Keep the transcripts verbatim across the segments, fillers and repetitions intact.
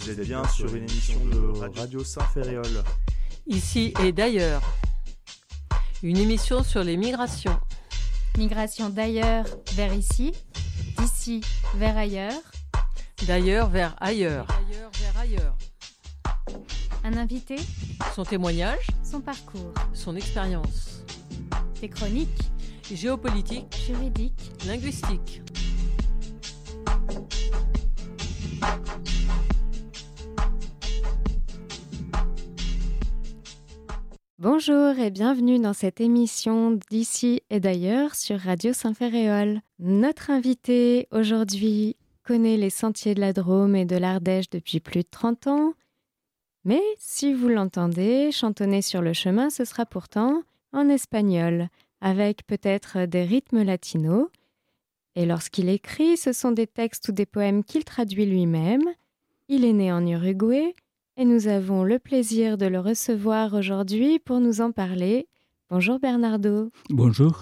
Vous êtes bien sur une émission de Radio Saint-Ferréol. Ici et d'ailleurs. Une émission sur les migrations. Migration d'ailleurs vers ici, d'ici vers ailleurs. D'ailleurs vers ailleurs. D'ailleurs vers ailleurs. Un invité, son témoignage, son parcours, son expérience. Des chroniques, géopolitiques, juridiques, linguistiques. Bonjour et bienvenue dans cette émission d'ici et d'ailleurs sur Radio Saint-Ferréol. Notre invité aujourd'hui connaît les sentiers de la Drôme et de l'Ardèche depuis plus de trente ans. Mais si vous l'entendez chantonner sur le chemin, ce sera pourtant en espagnol, avec peut-être des rythmes latinos. Et lorsqu'il écrit, ce sont des textes ou des poèmes qu'il traduit lui-même. Il est né en Uruguay et nous avons le plaisir de le recevoir aujourd'hui pour nous en parler. Bonjour Bernardo. Bonjour.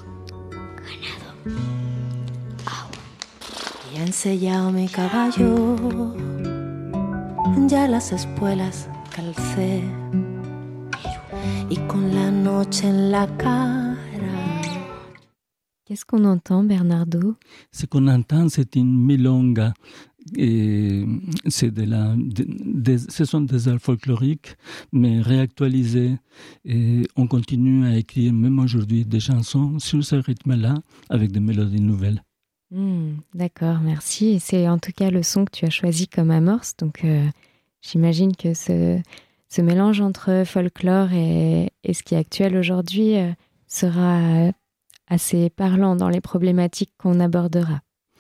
Y ensillado mi caballo, ya las espuelas calcé, y con la noche en la cara. Qu'est-ce qu'on entend, Bernardo? Ce qu'on entend, c'est une milonga. Et c'est de la, de, de, ce sont des airs folkloriques, mais réactualisés. Et on continue à écrire, même aujourd'hui, des chansons sur ce rythme-là, avec des mélodies nouvelles. Mmh, d'accord, merci. Et c'est en tout cas le son que tu as choisi comme amorce. Donc, euh, j'imagine que ce, ce mélange entre folklore et, et ce qui est actuel aujourd'hui euh, sera assez parlant dans les problématiques qu'on abordera.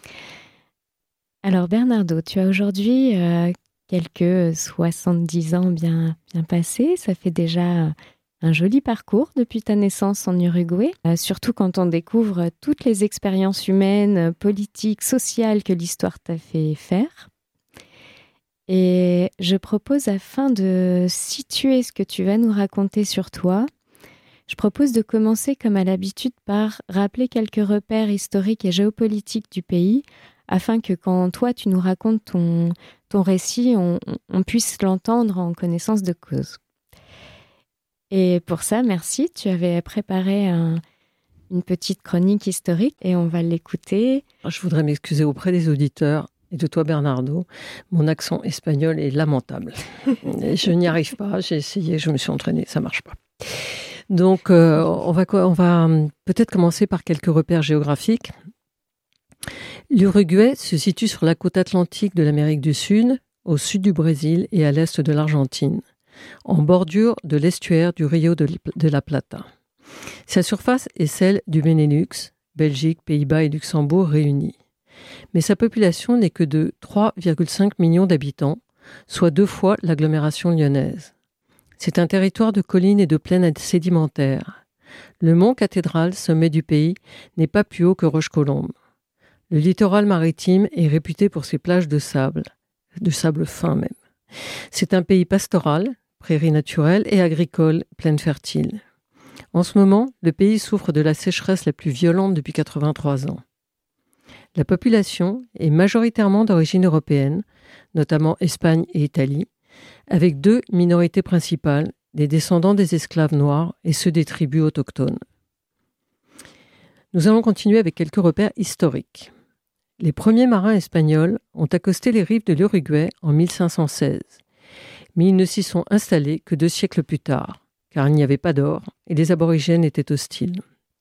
Alors Bernardo, tu as aujourd'hui euh, quelques soixante-dix ans bien, bien passés. Ça fait déjà un joli parcours depuis ta naissance en Uruguay, euh, surtout quand on découvre toutes les expériences humaines, politiques, sociales que l'histoire t'a fait faire. Et je propose, afin de situer ce que tu vas nous raconter sur toi, je propose de commencer comme à l'habitude par rappeler quelques repères historiques et géopolitiques du pays, afin que quand toi tu nous racontes ton, ton récit, on, on puisse l'entendre en connaissance de cause. Et pour ça, merci, tu avais préparé un, une petite chronique historique et on va l'écouter. Je voudrais m'excuser auprès des auditeurs et de toi Bernardo. Mon accent espagnol est lamentable. Je n'y arrive pas, j'ai essayé, je me suis entraînée, ça ne marche pas. Donc euh, on va, on va peut-être commencer par quelques repères géographiques. L'Uruguay se situe sur la côte atlantique de l'Amérique du Sud, au sud du Brésil et à l'est de l'Argentine, en bordure de l'estuaire du Rio de la Plata. Sa surface est celle du Benelux, Belgique, Pays-Bas et Luxembourg réunis. Mais sa population n'est que de trois virgule cinq millions d'habitants, soit deux fois l'agglomération lyonnaise. C'est un territoire de collines et de plaines sédimentaires. Le mont Cathédrale, sommet du pays, n'est pas plus haut que Rochecolombe. Le littoral maritime est réputé pour ses plages de sable, de sable fin même. C'est un pays pastoral, prairies naturelles et agricole, plaines fertiles. En ce moment, le pays souffre de la sécheresse la plus violente depuis quatre-vingt-trois ans. La population est majoritairement d'origine européenne, notamment Espagne et Italie, avec deux minorités principales, les descendants des esclaves noirs et ceux des tribus autochtones. Nous allons continuer avec quelques repères historiques. Les premiers marins espagnols ont accosté les rives de l'Uruguay en mille cinq cent seize, mais ils ne s'y sont installés que deux siècles plus tard, car il n'y avait pas d'or et les aborigènes étaient hostiles.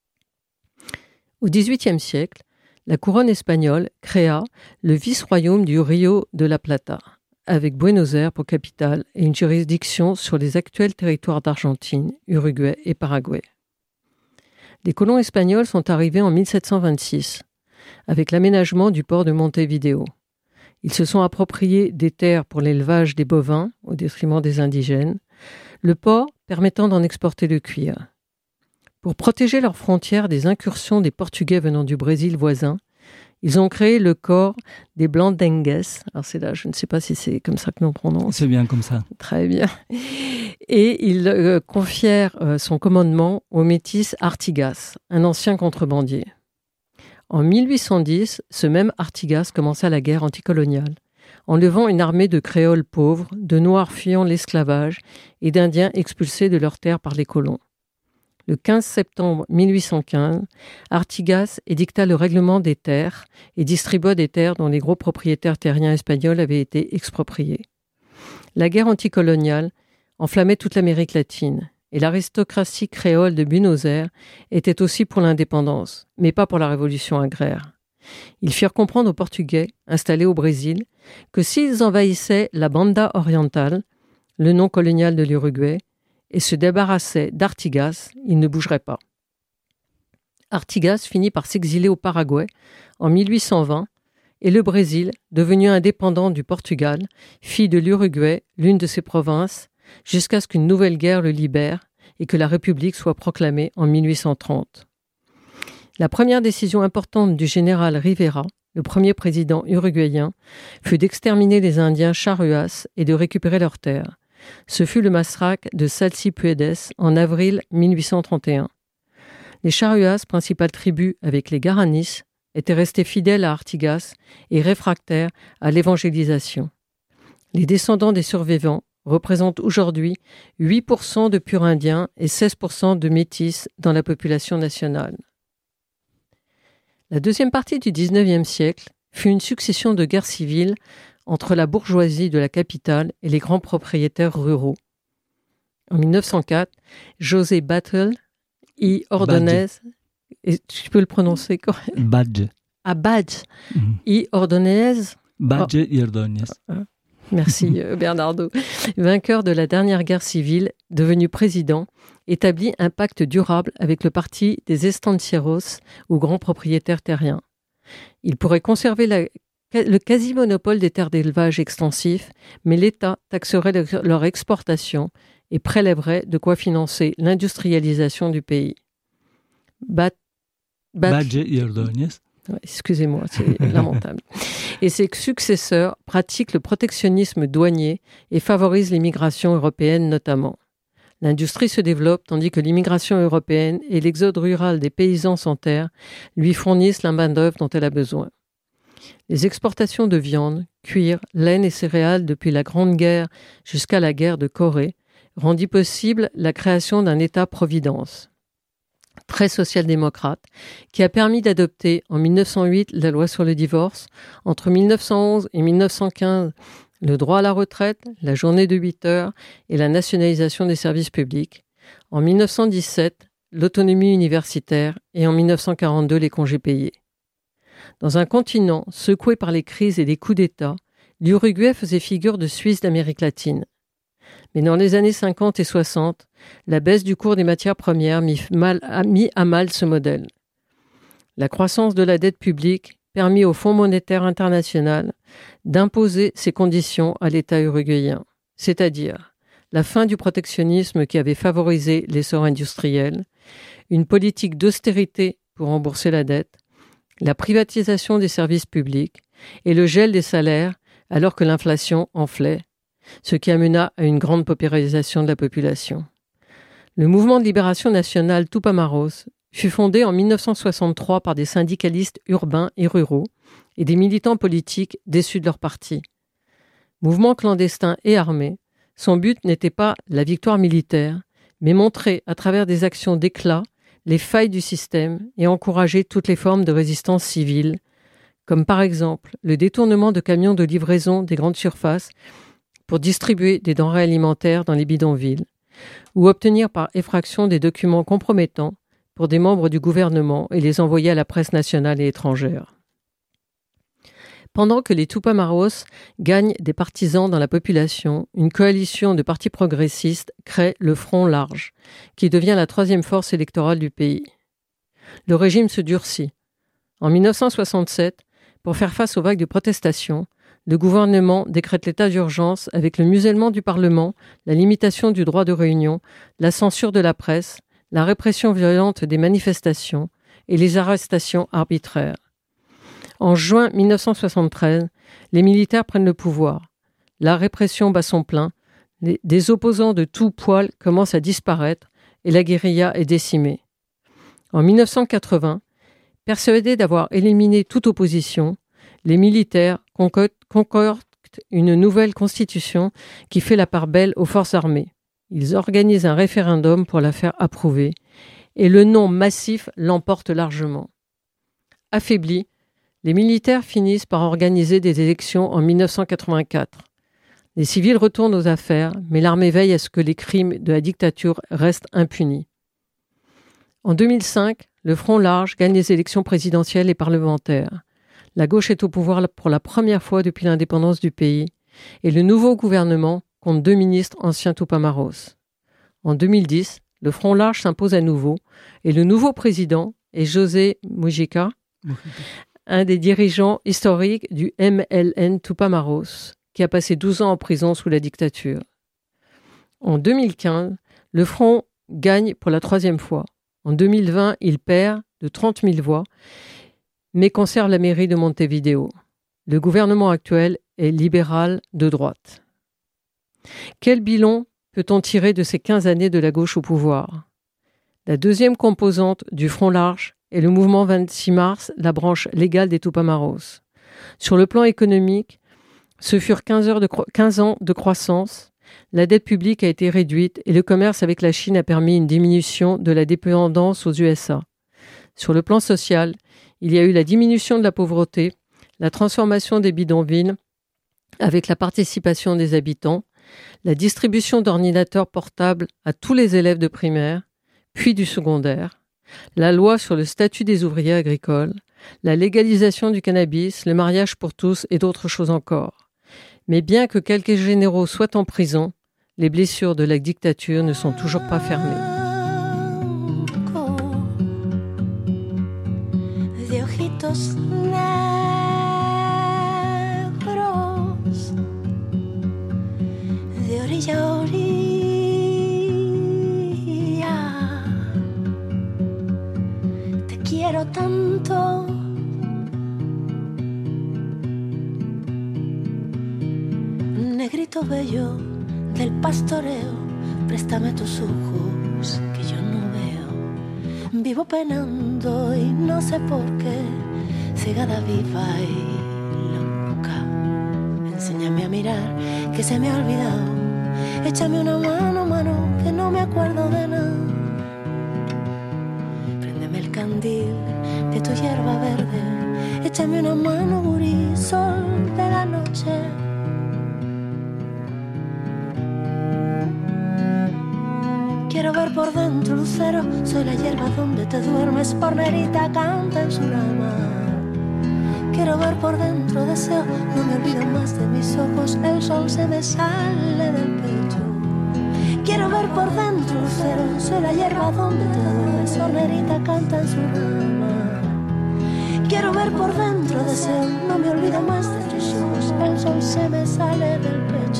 Au dix-huitième siècle, la couronne espagnole créa le vice-royaume du Rio de la Plata, avec Buenos Aires pour capitale et une juridiction sur les actuels territoires d'Argentine, Uruguay et Paraguay. Les colons espagnols sont arrivés en mille sept cent vingt-six, avec l'aménagement du port de Montevideo. Ils se sont appropriés des terres pour l'élevage des bovins, au détriment des indigènes, le port permettant d'en exporter le cuir. Pour protéger leurs frontières des incursions des Portugais venant du Brésil voisin, ils ont créé le corps des Blandengues. Alors c'est là, je ne sais pas si c'est comme ça que l'on prononce. C'est bien comme ça. Très bien. Et ils euh, confièrent euh, son commandement au métis Artigas, un ancien contrebandier. En mille huit cent dix, ce même Artigas commença la guerre anticoloniale, enlevant une armée de créoles pauvres, de noirs fuyant l'esclavage et d'indiens expulsés de leurs terres par les colons. Le quinze septembre mille huit cent quinze, Artigas édicta le règlement des terres et distribua des terres dont les gros propriétaires terriens espagnols avaient été expropriés. La guerre anticoloniale enflammait toute l'Amérique latine et l'aristocratie créole de Buenos Aires était aussi pour l'indépendance, mais pas pour la révolution agraire. Ils firent comprendre aux Portugais, installés au Brésil, que s'ils envahissaient la Banda Orientale, le nom colonial de l'Uruguay, et se débarrassaient d'Artigas, ils ne bougeraient pas. Artigas finit par s'exiler au Paraguay en mille huit cent vingt et le Brésil, devenu indépendant du Portugal, fit de l'Uruguay l'une de ses provinces jusqu'à ce qu'une nouvelle guerre le libère et que la République soit proclamée en mille huit cent trente. La première décision importante du général Rivera, le premier président uruguayen, fut d'exterminer les Indiens charruas et de récupérer leurs terres. Ce fut le massacre de Salsipuedes en avril mille huit cent trente et un. Les charruas, principale tribu avec les Guaranis, étaient restés fidèles à Artigas et réfractaires à l'évangélisation. Les descendants des survivants représentent aujourd'hui huit pour cent de purs indiens et seize pour cent de métis dans la population nationale. La deuxième partie du dix-neuvième siècle fut une succession de guerres civiles entre la bourgeoisie de la capitale et les grands propriétaires ruraux. En mille neuf cent quatre, José Batlle y Ordonez, et tu peux le prononcer correctement? Badge. Ah, Badge. Mm-hmm. Y Ordonez. Badge y Ordonez. Merci Bernardo. Vainqueur de la dernière guerre civile, devenu président, établit un pacte durable avec le parti des estancieros ou grands propriétaires terriens. Il pourrait conserver la le quasi-monopole des terres d'élevage extensif, mais l'État taxerait leur exportation et prélèverait de quoi financer l'industrialisation du pays. Bat, bat, Badge y Ordonez. Ouais, excusez-moi, c'est lamentable. Et ses successeurs pratiquent le protectionnisme douanier et favorisent l'immigration européenne notamment. L'industrie se développe tandis que l'immigration européenne et l'exode rural des paysans sans terre lui fournissent la main-d'œuvre dont elle a besoin. Les exportations de viande, cuir, laine et céréales depuis la Grande Guerre jusqu'à la guerre de Corée rendit possible la création d'un État-providence, très social-démocrate, qui a permis d'adopter en mille neuf cent huit la loi sur le divorce, entre mille neuf cent onze et mille neuf cent quinze le droit à la retraite, la journée de huit heures et la nationalisation des services publics, en mille neuf cent dix-sept l'autonomie universitaire et en mille neuf cent quarante-deux les congés payés. Dans un continent secoué par les crises et les coups d'État, l'Uruguay faisait figure de Suisse d'Amérique latine. Mais dans les années cinquante et soixante, la baisse du cours des matières premières mit, mal, a mis à mal ce modèle. La croissance de la dette publique permit au Fonds monétaire international d'imposer ses conditions à l'État uruguayen, c'est-à-dire la fin du protectionnisme qui avait favorisé l'essor industriel, une politique d'austérité pour rembourser la dette, la privatisation des services publics et le gel des salaires alors que l'inflation enflait, ce qui amena à une grande paupérisation de la population. Le mouvement de libération nationale Tupamaros fut fondé en mille neuf cent soixante-trois par des syndicalistes urbains et ruraux et des militants politiques déçus de leur parti. Mouvement clandestin et armé, son but n'était pas la victoire militaire, mais montrer à travers des actions d'éclat les failles du système et encourager toutes les formes de résistance civile, comme par exemple le détournement de camions de livraison des grandes surfaces pour distribuer des denrées alimentaires dans les bidonvilles, ou obtenir par effraction des documents compromettants pour des membres du gouvernement et les envoyer à la presse nationale et étrangère. Pendant que les Tupamaros gagnent des partisans dans la population, une coalition de partis progressistes crée le Front Large, qui devient la troisième force électorale du pays. Le régime se durcit. En mille neuf cent soixante-sept, pour faire face aux vagues de protestations, le gouvernement décrète l'état d'urgence avec le musellement du Parlement, la limitation du droit de réunion, la censure de la presse, la répression violente des manifestations et les arrestations arbitraires. En juin mille neuf cent soixante-treize, les militaires prennent le pouvoir. La répression bat son plein, les, des opposants de tout poil commencent à disparaître et la guérilla est décimée. En mille neuf cent quatre-vingts, persuadés d'avoir éliminé toute opposition, les militaires concoctent adoptent une nouvelle constitution qui fait la part belle aux forces armées. Ils organisent un référendum pour la faire approuver et le non massif l'emporte largement. Affaiblis, les militaires finissent par organiser des élections en mille neuf cent quatre-vingt-quatre. Les civils retournent aux affaires, mais l'armée veille à ce que les crimes de la dictature restent impunis. En deux mille cinq, le Front large gagne les élections présidentielles et parlementaires. La gauche est au pouvoir pour la première fois depuis l'indépendance du pays et le nouveau gouvernement compte deux ministres anciens Tupamaros. En deux mille dix, le Front large s'impose à nouveau et le nouveau président est José Mujica, un des dirigeants historiques du M L N Tupamaros, qui a passé douze ans en prison sous la dictature. En deux mille quinze, le Front gagne pour la troisième fois. En deux mille vingt, il perd de trente mille voix, mais conserve la mairie de Montevideo. Le gouvernement actuel est libéral de droite. Quel bilan peut-on tirer de ces quinze années de la gauche au pouvoir ? La deuxième composante du Front large est le mouvement vingt-six mars, la branche légale des Tupamaros. Sur le plan économique, ce furent quinze, heures de cro- quinze ans de croissance, la dette publique a été réduite et le commerce avec la Chine a permis une diminution de la dépendance aux U S A. Sur le plan social, il y a eu la diminution de la pauvreté, la transformation des bidonvilles avec la participation des habitants, la distribution d'ordinateurs portables à tous les élèves de primaire, puis du secondaire, la loi sur le statut des ouvriers agricoles, la légalisation du cannabis, le mariage pour tous et d'autres choses encore. Mais bien que quelques généraux soient en prison, les blessures de la dictature ne sont toujours pas fermées. De ojitos negros, de orilla a orilla, te quiero tanto. Negrito bello del pastoreo, préstame tus ojos que yo no veo. Vivo penando y no sé por qué, cegada viva y loca. Enséñame a mirar que se me ha olvidado. Échame una mano, mano, que no me acuerdo de nada. Préndeme el candil de tu hierba verde. Échame una mano, gurí, sol de la noche. Quiero ver por dentro, lucero, soy la hierba donde te duermes, hornerita canta en su rama. Quiero ver por dentro, deseo, no me olvido más de mis ojos, el sol se me sale del pecho. Quiero ver por dentro, lucero, soy la hierba donde te duermes, hornerita canta en su rama. Quiero ver por dentro, deseo, no me olvido más de tus ojos, el sol se me sale del pecho.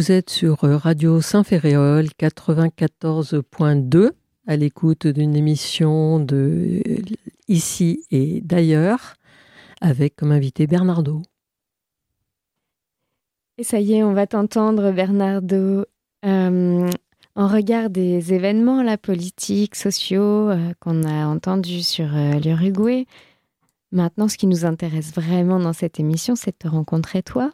Vous êtes sur Radio Saint-Ferréol quatre-vingt-quatorze point deux, à l'écoute d'une émission de Ici et d'ailleurs, avec comme invité Bernardo. Et ça y est, on va t'entendre, Bernardo. Euh, en regard des événements là, politiques, sociaux, euh, qu'on a entendus sur euh, l'Uruguay, maintenant, ce qui nous intéresse vraiment dans cette émission, c'est de te rencontrer toi.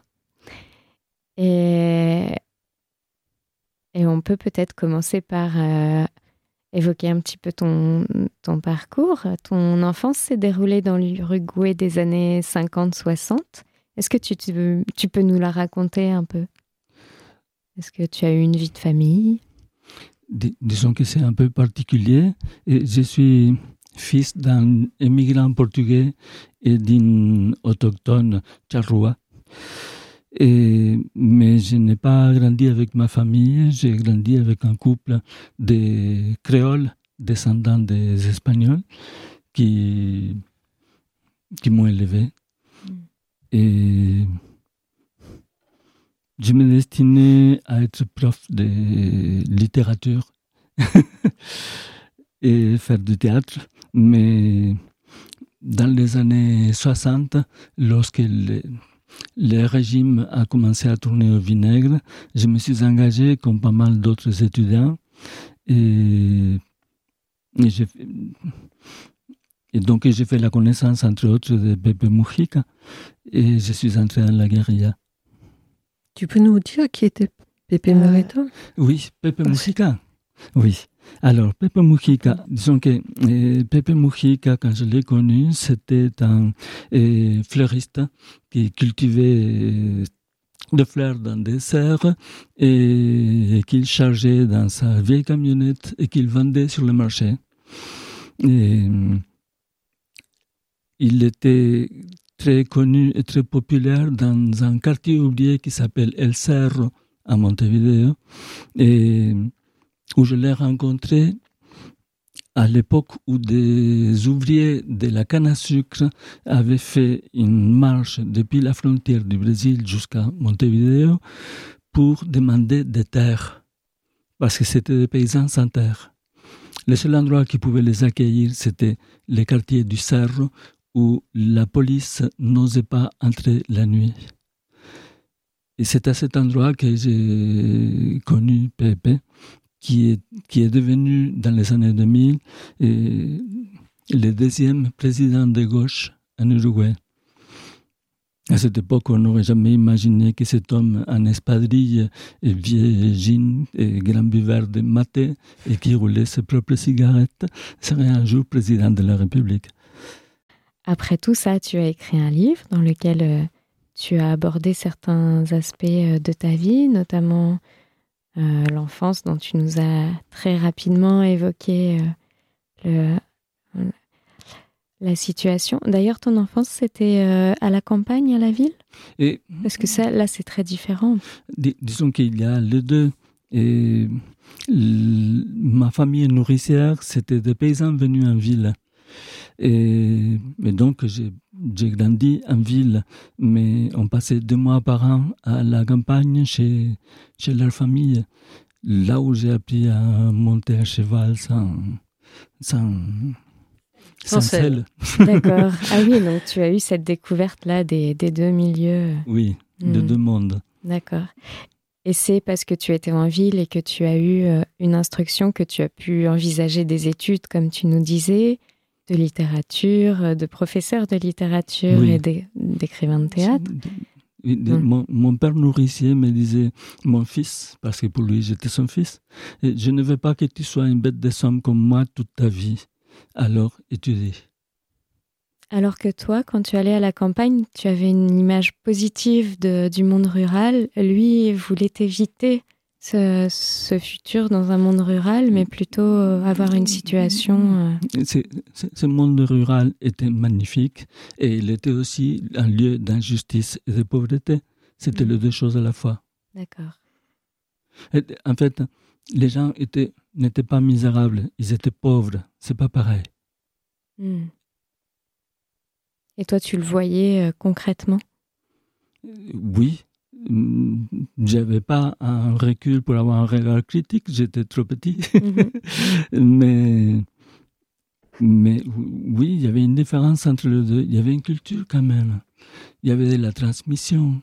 Et, et on peut peut-être commencer par euh, évoquer un petit peu ton, ton parcours. Ton enfance s'est déroulée dans l'Uruguay des années cinquante soixante. Est-ce que tu, tu, tu peux nous la raconter un peu? Est-ce que tu as eu une vie de famille? Dis, disons que c'est un peu particulier. Et je suis fils d'un immigrant portugais et d'une autochtone charrua. Et, mais je n'ai pas grandi avec ma famille, j'ai grandi avec un couple de créoles descendants des Espagnols qui, qui m'ont élevé. Mm. Et je me destinais à être prof de littérature et faire du théâtre, mais dans les années soixante, lorsque le, le régime a commencé à tourner au vinaigre, je me suis engagé comme pas mal d'autres étudiants et, et, j'ai, et donc j'ai fait la connaissance entre autres de Pepe Mujica et je suis entré dans la guérilla. Tu peux nous dire qui était Pepe euh, Mujica? Oui, Pepe Mujica. Oui. Alors, Pepe Mujica, disons que euh, Pepe Mujica, quand je l'ai connu, c'était un euh, fleuriste qui cultivait euh, des fleurs dans des serres et, et qu'il chargeait dans sa vieille camionnette et qu'il vendait sur le marché. Et, il était très connu et très populaire dans un quartier ouvrier qui s'appelle El Cerro, à Montevideo, et où je l'ai rencontré à l'époque où des ouvriers de la canne à sucre avaient fait une marche depuis la frontière du Brésil jusqu'à Montevideo pour demander des terres, parce que c'était des paysans sans terre. Le seul endroit qui pouvait les accueillir, c'était le quartier du Cerro, où la police n'osait pas entrer la nuit. Et c'est à cet endroit que j'ai connu Pepe, qui est, qui est devenu, dans les années deux mille, et le deuxième président de gauche en Uruguay. À cette époque, on n'aurait jamais imaginé que cet homme en espadrille, et vieux jean et grand buveur de maté, et qui roulait ses propres cigarettes, serait un jour président de la République. Après tout ça, tu as écrit un livre dans lequel euh, tu as abordé certains aspects euh, de ta vie, notamment euh, l'enfance dont tu nous as très rapidement évoqué euh, le, euh, la situation. D'ailleurs, ton enfance, c'était euh, à la campagne, à la ville? Et, Parce que ça, là, c'est très différent. Dis, disons qu'il y a les deux. Et l- ma famille nourricière, c'était des paysans venus en ville. Et, et donc, j'ai, j'ai grandi en ville, mais on passait deux mois par an à la campagne chez, chez leur famille, là où j'ai appris à monter à cheval sans, sans, sans selle. D'accord. Ah oui, donc tu as eu cette découverte-là des, des deux milieux. Oui, mmh. des deux mondes. D'accord. Et c'est parce que tu étais en ville et que tu as eu une instruction que tu as pu envisager des études, comme tu nous disais, de littérature, de professeur de littérature oui. et d'é- d'écrivain de théâtre. De, de, hum. mon, mon père nourricier me disait « mon fils », parce que pour lui, j'étais son fils. Et je ne veux pas que tu sois une bête de somme comme moi toute ta vie. Alors, étudie. Alors que toi, quand tu allais à la campagne, tu avais une image positive de, du monde rural. Lui voulait éviter ce, ce futur dans un monde rural, mais plutôt avoir une situation... Euh... C'est, c'est, ce monde rural était magnifique et il était aussi un lieu d'injustice et de pauvreté. C'était mmh. les deux choses à la fois. D'accord. Et, en fait, les gens étaient, n'étaient pas misérables, ils étaient pauvres. C'est pas pareil. Mmh. Et toi, tu le voyais euh, concrètement ? Oui. j'avais pas un recul pour avoir un regard critique, j'étais trop petit. Mm-hmm. mais, mais oui, il y avait une différence entre les deux. Il y avait une culture quand même. Il y avait de la transmission.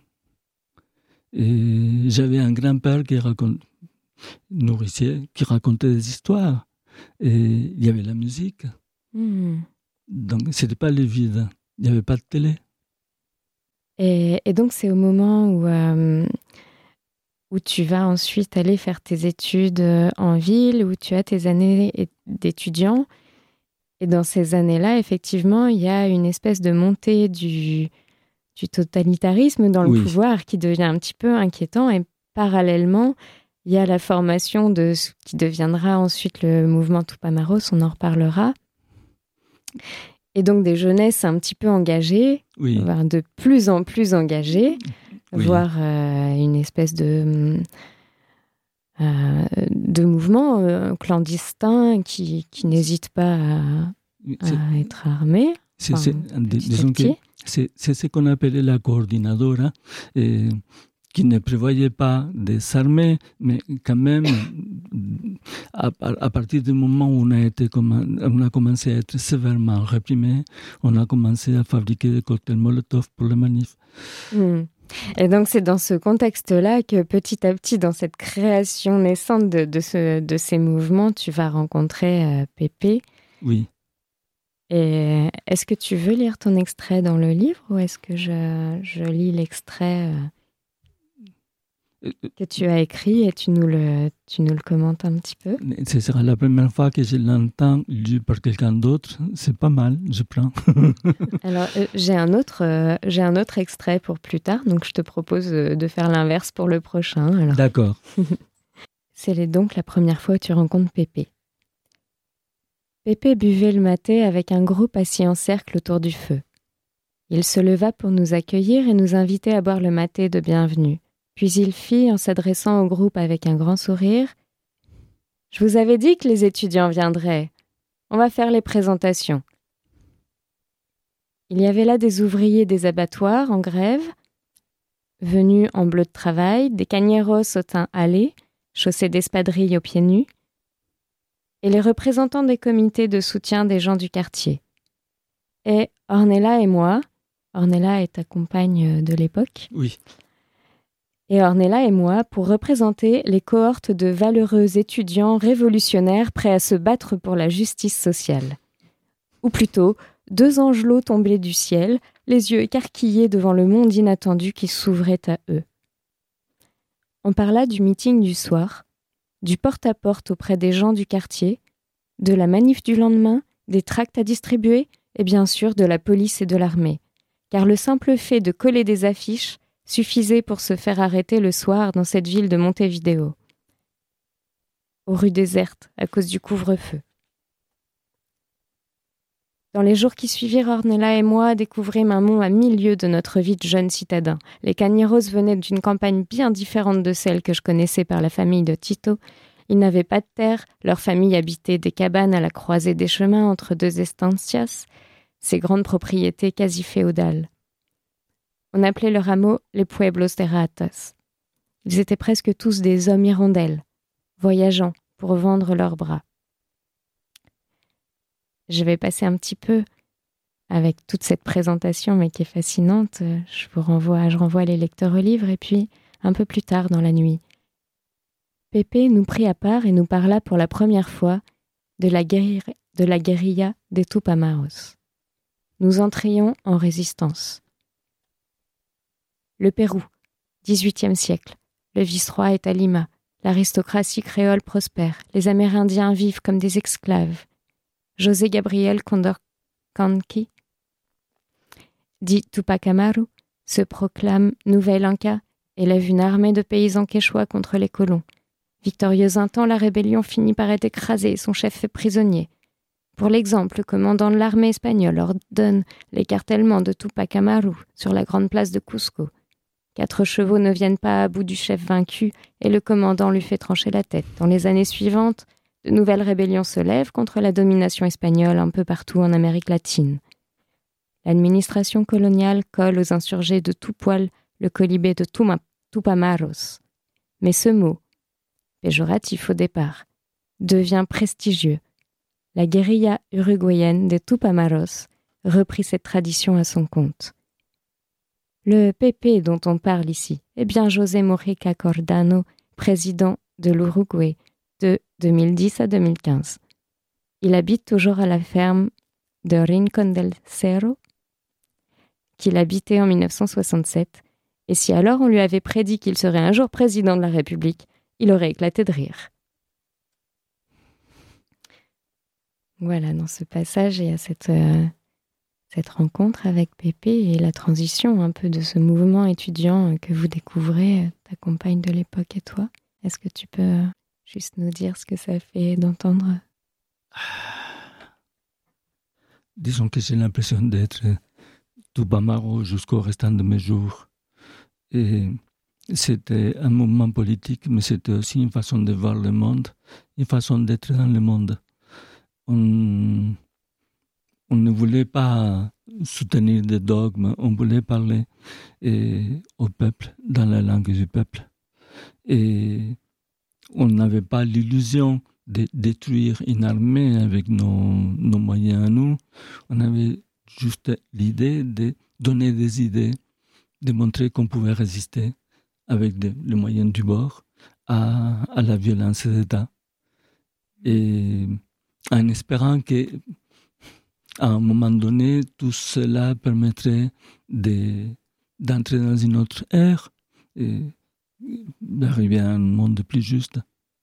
Et j'avais un grand-père qui raconte, nourricier, qui racontait des histoires. Et il y avait la musique. Mm. Donc, c'était pas le vide. Il n'y avait pas de télé. Et, et donc, c'est au moment où, euh, où tu vas ensuite aller faire tes études en ville, où tu as tes années d'étudiant. Et dans ces années-là, effectivement, il y a une espèce de montée du, du totalitarisme dans le oui. pouvoir qui devient un petit peu inquiétant. Et parallèlement, il y a la formation de ce qui deviendra ensuite le mouvement Tupamaros, on en reparlera. Et donc des jeunesses un petit peu engagées, oui. voire de plus en plus engagées, oui. voire euh, une espèce de, euh, de mouvement euh, clandestin qui, qui n'hésite pas à, à être armé. C'est, enfin, c'est, disons que c'est, c'est ce qu'on appelait la coordinadora, et qui ne prévoyait pas de s'armer, mais quand même, à, à partir du moment où on a, été, on a commencé à être sévèrement réprimé, on a commencé à fabriquer des cocktails Molotov pour les manifs. Mmh. Et donc, c'est dans ce contexte-là que petit à petit, dans cette création naissante de, de, ce, de ces mouvements, tu vas rencontrer euh, Pépé. Oui. Et est-ce que tu veux lire ton extrait dans le livre ou est-ce que je, je lis l'extrait euh... que tu as écrit et tu nous, le, tu nous le commentes un petit peu. Ce sera la première fois que je l'entends lu par quelqu'un d'autre. C'est pas mal, je prends. Alors, euh, j'ai, un autre, euh, j'ai un autre extrait pour plus tard, donc je te propose de faire l'inverse pour le prochain. Alors. D'accord. C'est donc la première fois que tu rencontres Pépé. Pépé buvait le maté avec un groupe assis en cercle autour du feu. Il se leva pour nous accueillir et nous inviter à boire le maté de bienvenue. Puis il fit, en s'adressant au groupe avec un grand sourire, « Je vous avais dit que les étudiants viendraient. On va faire les présentations. » Il y avait là des ouvriers des abattoirs en grève, venus en bleu de travail, des cañeros au teint hâlé, chaussés d'espadrilles aux pieds nus, et les représentants des comités de soutien des gens du quartier. Et Ornella et moi, Ornella est ta compagne de l'époque. Oui. Et Ornella et moi pour représenter les cohortes de valeureux étudiants révolutionnaires prêts à se battre pour la justice sociale. Ou plutôt, deux angelots tombés du ciel, les yeux écarquillés devant le monde inattendu qui s'ouvrait à eux. On parla du meeting du soir, du porte-à-porte auprès des gens du quartier, de la manif du lendemain, des tracts à distribuer et bien sûr de la police et de l'armée. Car le simple fait de coller des affiches suffisait pour se faire arrêter le soir dans cette ville de Montevideo, aux rues désertes à cause du couvre-feu. Dans les jours qui suivirent, Ornella et moi découvrîmes un monde à mille lieues de notre vie de jeunes citadins. Les cañeros venaient d'une campagne bien différente de celle que je connaissais par la famille de Tito. Ils n'avaient pas de terre, leur famille habitait des cabanes à la croisée des chemins entre deux estancias, ces grandes propriétés quasi féodales. On appelait leur hameau les Pueblos de Ratas. Ils étaient presque tous des hommes hirondelles, voyageant pour vendre leurs bras. Je vais passer un petit peu avec toute cette présentation, mais qui est fascinante. Je vous renvoie, je renvoie les lecteurs au livre, et puis, un peu plus tard dans la nuit, Pépé nous prit à part et nous parla pour la première fois de la, guéri- de la guérilla des Tupamaros. Nous entrions en résistance. Le Pérou, dix-huitième siècle. Le vice-roi est à Lima. L'aristocratie créole prospère. Les Amérindiens vivent comme des esclaves. José Gabriel Condorcanqui, dit Tupac Amaru, se proclame nouvel Inca et lève une armée de paysans quechua contre les colons. Victorieuse un temps, la rébellion finit par être écrasée et son chef fait prisonnier. Pour l'exemple, le commandant de l'armée espagnole ordonne l'écartèlement de Tupac Amaru sur la grande place de Cusco. Quatre chevaux ne viennent pas à bout du chef vaincu et le commandant lui fait trancher la tête. Dans les années suivantes, de nouvelles rébellions se lèvent contre la domination espagnole un peu partout en Amérique latine. L'administration coloniale colle aux insurgés de tout poil le colibé de Tuma, Tupamaros. Mais ce mot, péjoratif au départ, devient prestigieux. La guérilla uruguayenne des Tupamaros reprit cette tradition à son compte. Le P P dont on parle ici est bien José Mojica Cordano, président de l'Uruguay de deux mille dix à deux mille quinze. Il habite toujours à la ferme de Rincón del Cerro, qu'il habitait en dix-neuf cent soixante-sept, et si alors on lui avait prédit qu'il serait un jour président de la République, il aurait éclaté de rire. Voilà, dans ce passage, il y a cette, euh, cette rencontre avec Pépé et la transition un peu de ce mouvement étudiant que vous découvrez, ta compagne de l'époque et toi. Est-ce que tu peux juste nous dire ce que ça fait d'entendre ? Disons que j'ai l'impression d'être Tupamaro jusqu'au restant de mes jours. Et c'était un mouvement politique, mais c'était aussi une façon de voir le monde, une façon d'être dans le monde. On, on ne voulait pas soutenir des dogmes, on voulait parler et, au peuple, dans la langue du peuple. Et on n'avait pas l'illusion de détruire une armée avec nos, nos moyens à nous. On avait juste l'idée de donner des idées, de montrer qu'on pouvait résister avec de, les moyens du bord à, à la violence d'État. Et en espérant qu'à un moment donné, tout cela permettrait de, d'entrer dans une autre ère et d'arriver à un monde plus juste.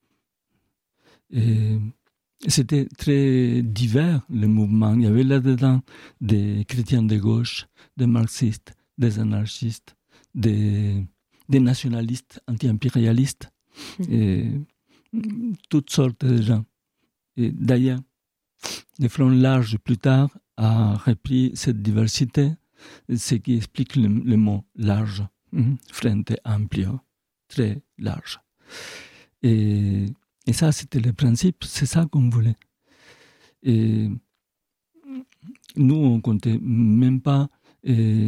Et c'était très divers, le mouvement. Il y avait là-dedans des chrétiens de gauche, des marxistes, des anarchistes, des, des nationalistes anti-impérialistes, mmh. et toutes sortes de gens. Et d'ailleurs, le Front large, plus tard, a repris cette diversité, ce qui explique le, le mot large, mmh. Frente amplio, très large. Et Et ça, c'était le principe, c'est ça qu'on voulait. Et nous, on ne comptait même pas... Et,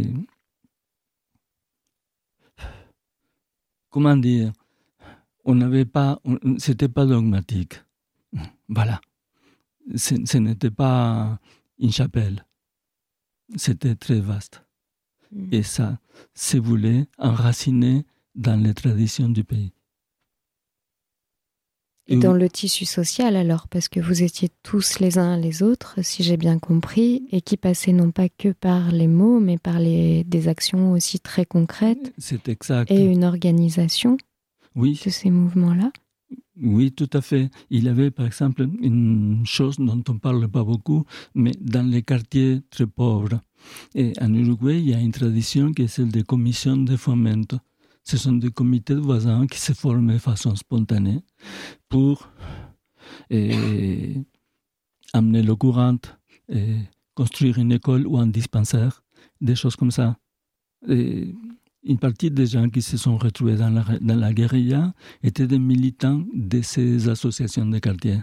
comment dire, on n'avait pas... On, c'était pas dogmatique. Voilà. Ce, ce n'était pas une chapelle. C'était très vaste. Mmh. Et ça se voulait enraciner dans les traditions du pays. Et dans le tissu social alors, parce que vous étiez tous les uns les autres, si j'ai bien compris, et qui passaient non pas que par les mots, mais par les, des actions aussi très concrètes. C'est exact. Et une organisation oui. de ces mouvements-là. Oui, tout à fait. Il y avait par exemple une chose dont on ne parle pas beaucoup, mais dans les quartiers très pauvres. Et en Uruguay, il y a une tradition qui est celle des commissions de fomento. Ce sont des comités de voisins qui se forment de façon spontanée pour et, amener l'eau courante, et construire une école ou un dispensaire, des choses comme ça. Et une partie des gens qui se sont retrouvés dans la, dans la guérilla étaient des militants de ces associations de quartier.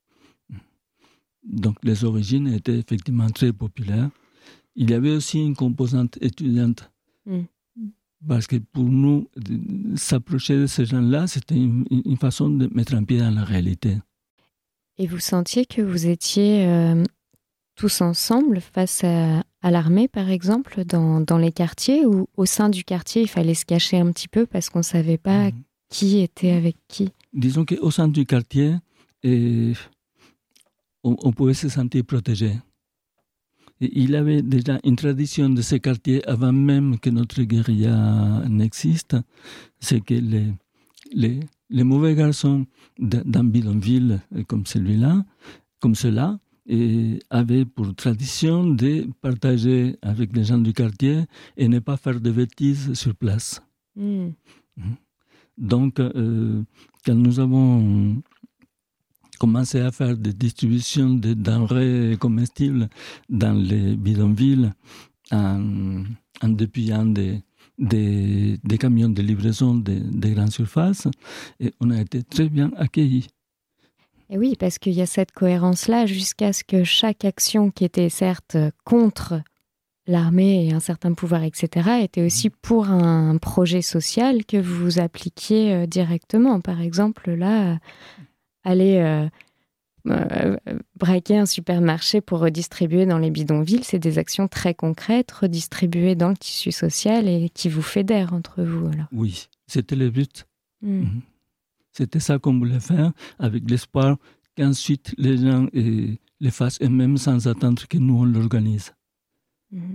Donc les origines étaient effectivement très populaires. Il y avait aussi une composante étudiante. Mm. Parce que pour nous, s'approcher de ces gens-là, c'était une, une façon de mettre un pied dans la réalité. Et vous sentiez que vous étiez euh, tous ensemble face à, à l'armée, par exemple, dans, dans les quartiers, ou au sein du quartier, il fallait se cacher un petit peu parce qu'on ne savait pas mmh. qui était avec qui? Disons qu'au sein du quartier, et on, on pouvait se sentir protégé. Il avait déjà une tradition de ces quartiers avant même que notre guérilla n'existe. C'est que les, les, les mauvais garçons d'un bidonville comme celui-là, comme cela, et avaient pour tradition de partager avec les gens du quartier et ne pas faire de bêtises sur place. Mmh. Donc, euh, quand nous avons commencé à faire des distributions de denrées comestibles dans les bidonvilles en, en dépouillant des, des, des camions de livraison des de grandes surfaces, et on a été très bien accueillis. Et oui, parce qu'il y a cette cohérence-là jusqu'à ce que chaque action qui était certes contre l'armée et un certain pouvoir, et cetera, était aussi pour un projet social que vous appliquiez euh, directement. Par exemple, là, euh, aller euh, euh, braquer un supermarché pour redistribuer dans les bidonvilles, c'est des actions très concrètes, redistribuées dans le tissu social et qui vous fédèrent entre vous. Alors. Oui, c'était le but. Mm. Mm-hmm. C'était ça qu'on voulait faire, avec l'espoir qu'ensuite les gens eh, les fassent eux-mêmes sans attendre que nous on l'organise. Mm.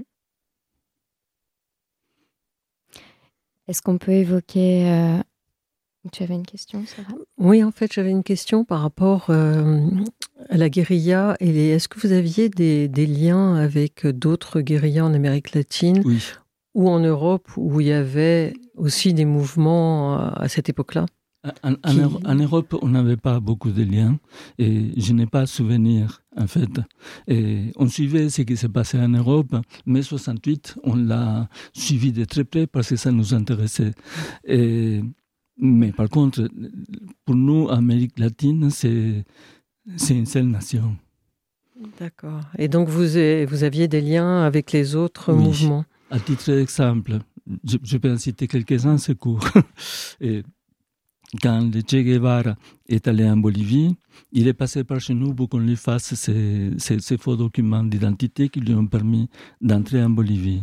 Est-ce qu'on peut évoquer... Euh... Tu avais une question, Sarah ? Oui, en fait, j'avais une question par rapport euh, à la guérilla. Et les... Est-ce que vous aviez des, des liens avec d'autres guérillas en Amérique latine oui. ou en Europe où il y avait aussi des mouvements à cette époque-là ? En, en, qui... en Europe, on n'avait pas beaucoup de liens et je n'ai pas souvenir, en fait. Et on suivait ce qui s'est passé en Europe, mais soixante-huit, on l'a suivi de très près parce que ça nous intéressait. Et, mais par contre, pour nous, Amérique latine, c'est, c'est une seule nation. D'accord. Et donc, vous, vous aviez des liens avec les autres oui. mouvements ? À titre d'exemple, je, je peux en citer quelques-uns, c'est court. Et, quand le Che Guevara est allé en Bolivie, il est passé par chez nous pour qu'on lui fasse ces, ces, ces faux documents d'identité qui lui ont permis d'entrer en Bolivie.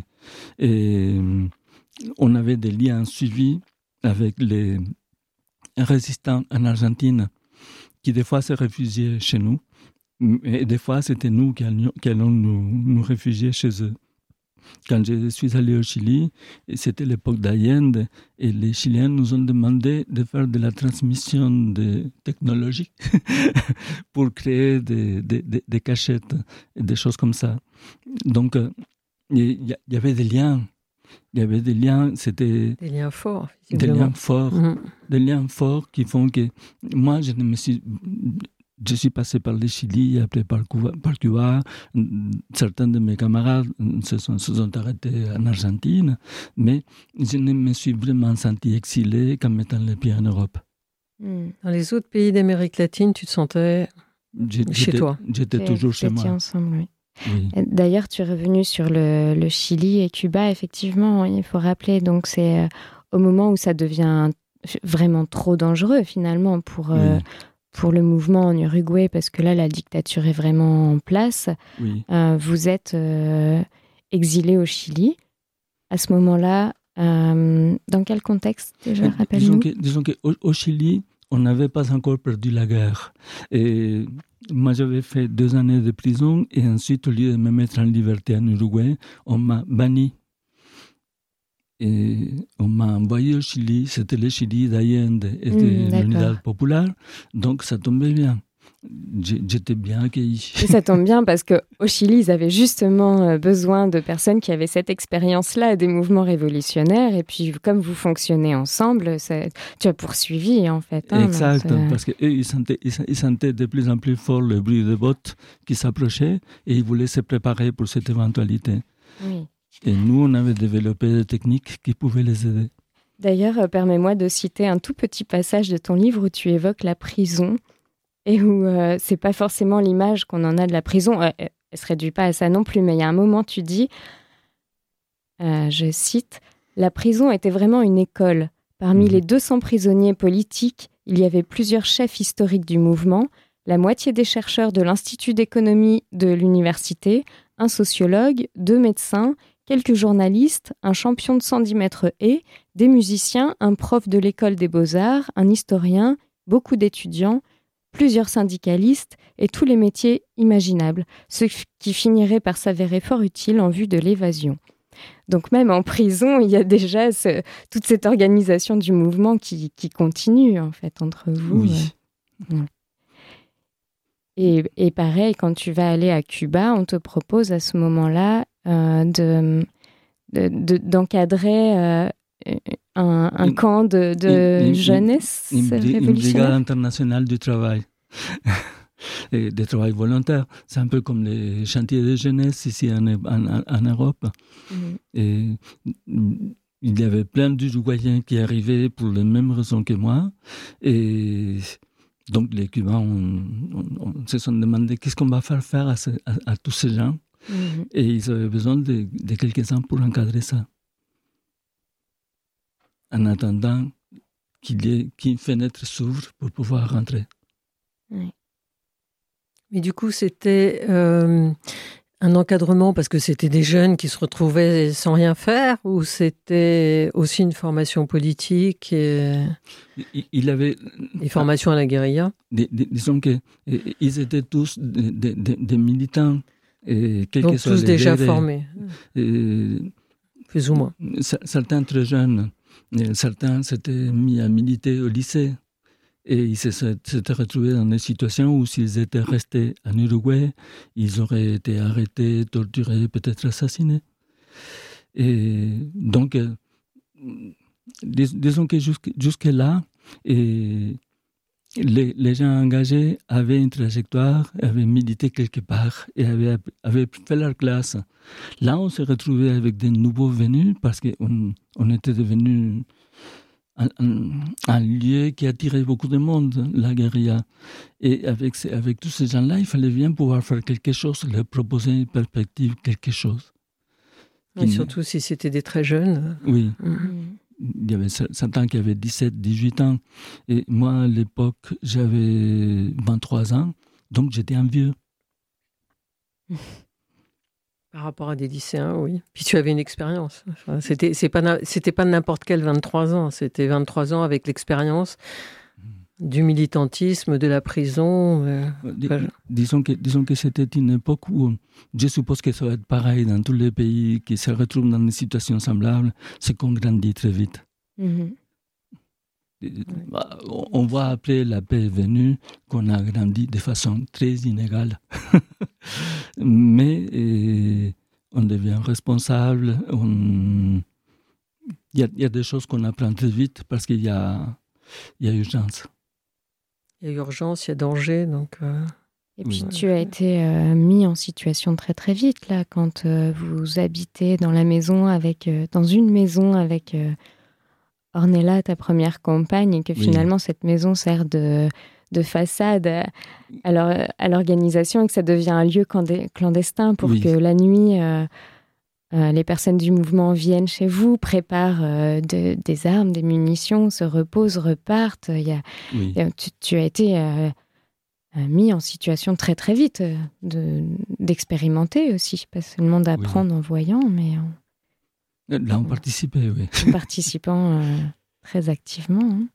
Et on avait des liens suivis avec les résistants en Argentine qui des fois se réfugiaient chez nous. Et des fois, c'était nous qui allions, qui allions nous, nous réfugier chez eux. Quand je suis allé au Chili, c'était l'époque d'Allende, et les Chiliens nous ont demandé de faire de la transmission de technologique pour créer des, des, des, des cachettes et des choses comme ça. Donc, il y, y avait des liens. Il y avait des liens, c'était... Des liens forts, Des liens forts, mmh. des liens forts qui font que... Moi, je ne me suis... Je suis passé par le Chili, après par Cuba. Par Cuba. Certains de mes camarades se sont, se sont arrêtés en Argentine, mais je ne me suis vraiment senti exilé qu'en mettant les pieds en Europe. Dans les autres pays d'Amérique latine, tu te sentais j'étais, chez toi. J'étais Vous toujours chez moi. Ensemble, oui. Oui. D'ailleurs, tu es revenu sur le, le Chili et Cuba. Effectivement, il faut rappeler, donc c'est euh, au moment où ça devient vraiment trop dangereux, finalement, pour... Euh, oui. pour le mouvement en Uruguay, parce que là, la dictature est vraiment en place. Oui. Euh, vous êtes euh, exilé au Chili. À ce moment-là, euh, dans quel contexte déjà, rappelle-nous ? Disons qu'au au Chili, on n'avait pas encore perdu la guerre. Et moi, j'avais fait deux années de prison, et ensuite, au lieu de me mettre en liberté en Uruguay, on m'a banni. Et on m'a envoyé au Chili, c'était le Chili d'Allende, était mmh, l'unité populaire, donc ça tombait bien. J'étais bien accueilli. Et ça tombe bien parce qu'au Chili, ils avaient justement besoin de personnes qui avaient cette expérience-là, des mouvements révolutionnaires, et puis comme vous fonctionnez ensemble, ça, tu as poursuivi en fait. Hein, exact, donc, parce qu'eux, ils sentaient, ils sentaient de plus en plus fort le bruit de bottes qui s'approchait, et ils voulaient se préparer pour cette éventualité. Oui. Et nous, on avait développé des techniques qui pouvaient les aider. D'ailleurs, euh, permets-moi de citer un tout petit passage de ton livre où tu évoques la prison et où euh, c'est pas forcément l'image qu'on en a de la prison. Euh, elle se réduit pas à ça non plus, mais il y a un moment, tu dis, euh, je cite, « La prison était vraiment une école. Parmi mmh. les deux cents prisonniers politiques, il y avait plusieurs chefs historiques du mouvement, la moitié des chercheurs de l'Institut d'économie de l'université, un sociologue, deux médecins, quelques journalistes, un champion de cent dix mètres haies, des musiciens, un prof de l'école des beaux-arts, un historien, beaucoup d'étudiants, plusieurs syndicalistes et tous les métiers imaginables, ce qui finirait par s'avérer fort utile en vue de l'évasion. » Donc même en prison, il y a déjà ce, toute cette organisation du mouvement qui, qui continue en fait entre vous. Oui. Euh, ouais. Et, et pareil, quand tu vas aller à Cuba, on te propose à ce moment-là euh, de, de, de, d'encadrer euh, un, un une, camp de, de une, jeunesse une, révolutionnaire. Une brigade internationale du travail, et du travail volontaire. C'est un peu comme les chantiers de jeunesse ici en, en, en Europe. Mm-hmm. Et il y avait plein d'Uruguayens qui arrivaient pour les mêmes raisons que moi. Et... Donc les Cubains on, on, on se sont demandé qu'est-ce qu'on va faire faire à, ce, à, à tous ces gens Mmh. Et ils avaient besoin de, de quelques-uns pour encadrer ça. En attendant qu'il y ait, qu'une fenêtre s'ouvre pour pouvoir rentrer. Oui. Mais du coup, c'était euh, un encadrement parce que c'était des jeunes qui se retrouvaient sans rien faire, ou c'était aussi une formation politique et, il, il avait et formation à la guérilla? dis, dis, disons qu'ils étaient tous des, des, des militants. Et quel Donc que soit tous déjà degrés, formés, et, plus ou moins. Certains très jeunes, certains s'étaient mis à militer au lycée. Et ils s'étaient retrouvés dans des situations où s'ils étaient restés en Uruguay, ils auraient été arrêtés, torturés, peut-être assassinés. Et donc, euh, dis, disons que jusque, jusque-là, et les, les gens engagés avaient une trajectoire, avaient milité quelque part et avaient, avaient fait leur classe. Là, on s'est retrouvés avec des nouveaux venus parce qu'on on était devenus Un, un, un lieu qui attirait beaucoup de monde, la guérilla. Et avec, avec tous ces gens-là, il fallait bien pouvoir faire quelque chose, leur proposer une perspective, quelque chose. Et surtout si c'était des très jeunes. Oui. Mm-hmm. Il y avait certains qui avaient dix-sept, dix-huit ans. Et moi, à l'époque, j'avais vingt-trois ans, donc j'étais un vieux. Par rapport à des lycéens, oui. Puis tu avais une expérience. Enfin, c'était, c'est pas, c'était pas n'importe quel vingt-trois ans. C'était vingt-trois ans avec l'expérience du militantisme, de la prison. Euh, Dis, enfin, disons, que, disons que c'était une époque où, je suppose que ça va être pareil dans tous les pays qui se retrouvent dans des situations semblables, c'est qu'on grandit très vite. Mm-hmm. On va appeler la paix venue qu'on a grandi de façon très inégale. Mais et, on devient responsable. On... Il, y a, il y a des choses qu'on apprend très vite parce qu'il y a, il y a urgence. Il y a urgence, il y a danger. Donc euh... Et puis oui. Tu as été euh, mis en situation très très vite là, quand euh, vous habitez dans la maison avec, euh, dans une maison avec... Euh, Ornella, ta première compagne, et que finalement oui. Cette maison sert de, de façade à, à, à l'organisation et que ça devient un lieu clandestin pour oui. que la nuit, euh, euh, les personnes du mouvement viennent chez vous, préparent euh, de, des armes, des munitions, se reposent, repartent. Il y a, oui. tu, tu as été euh, mis en situation très très vite de, d'expérimenter aussi, pas seulement d'apprendre oui. en voyant, mais... En... Là, on participait, oui. En participant euh, très activement. Hein.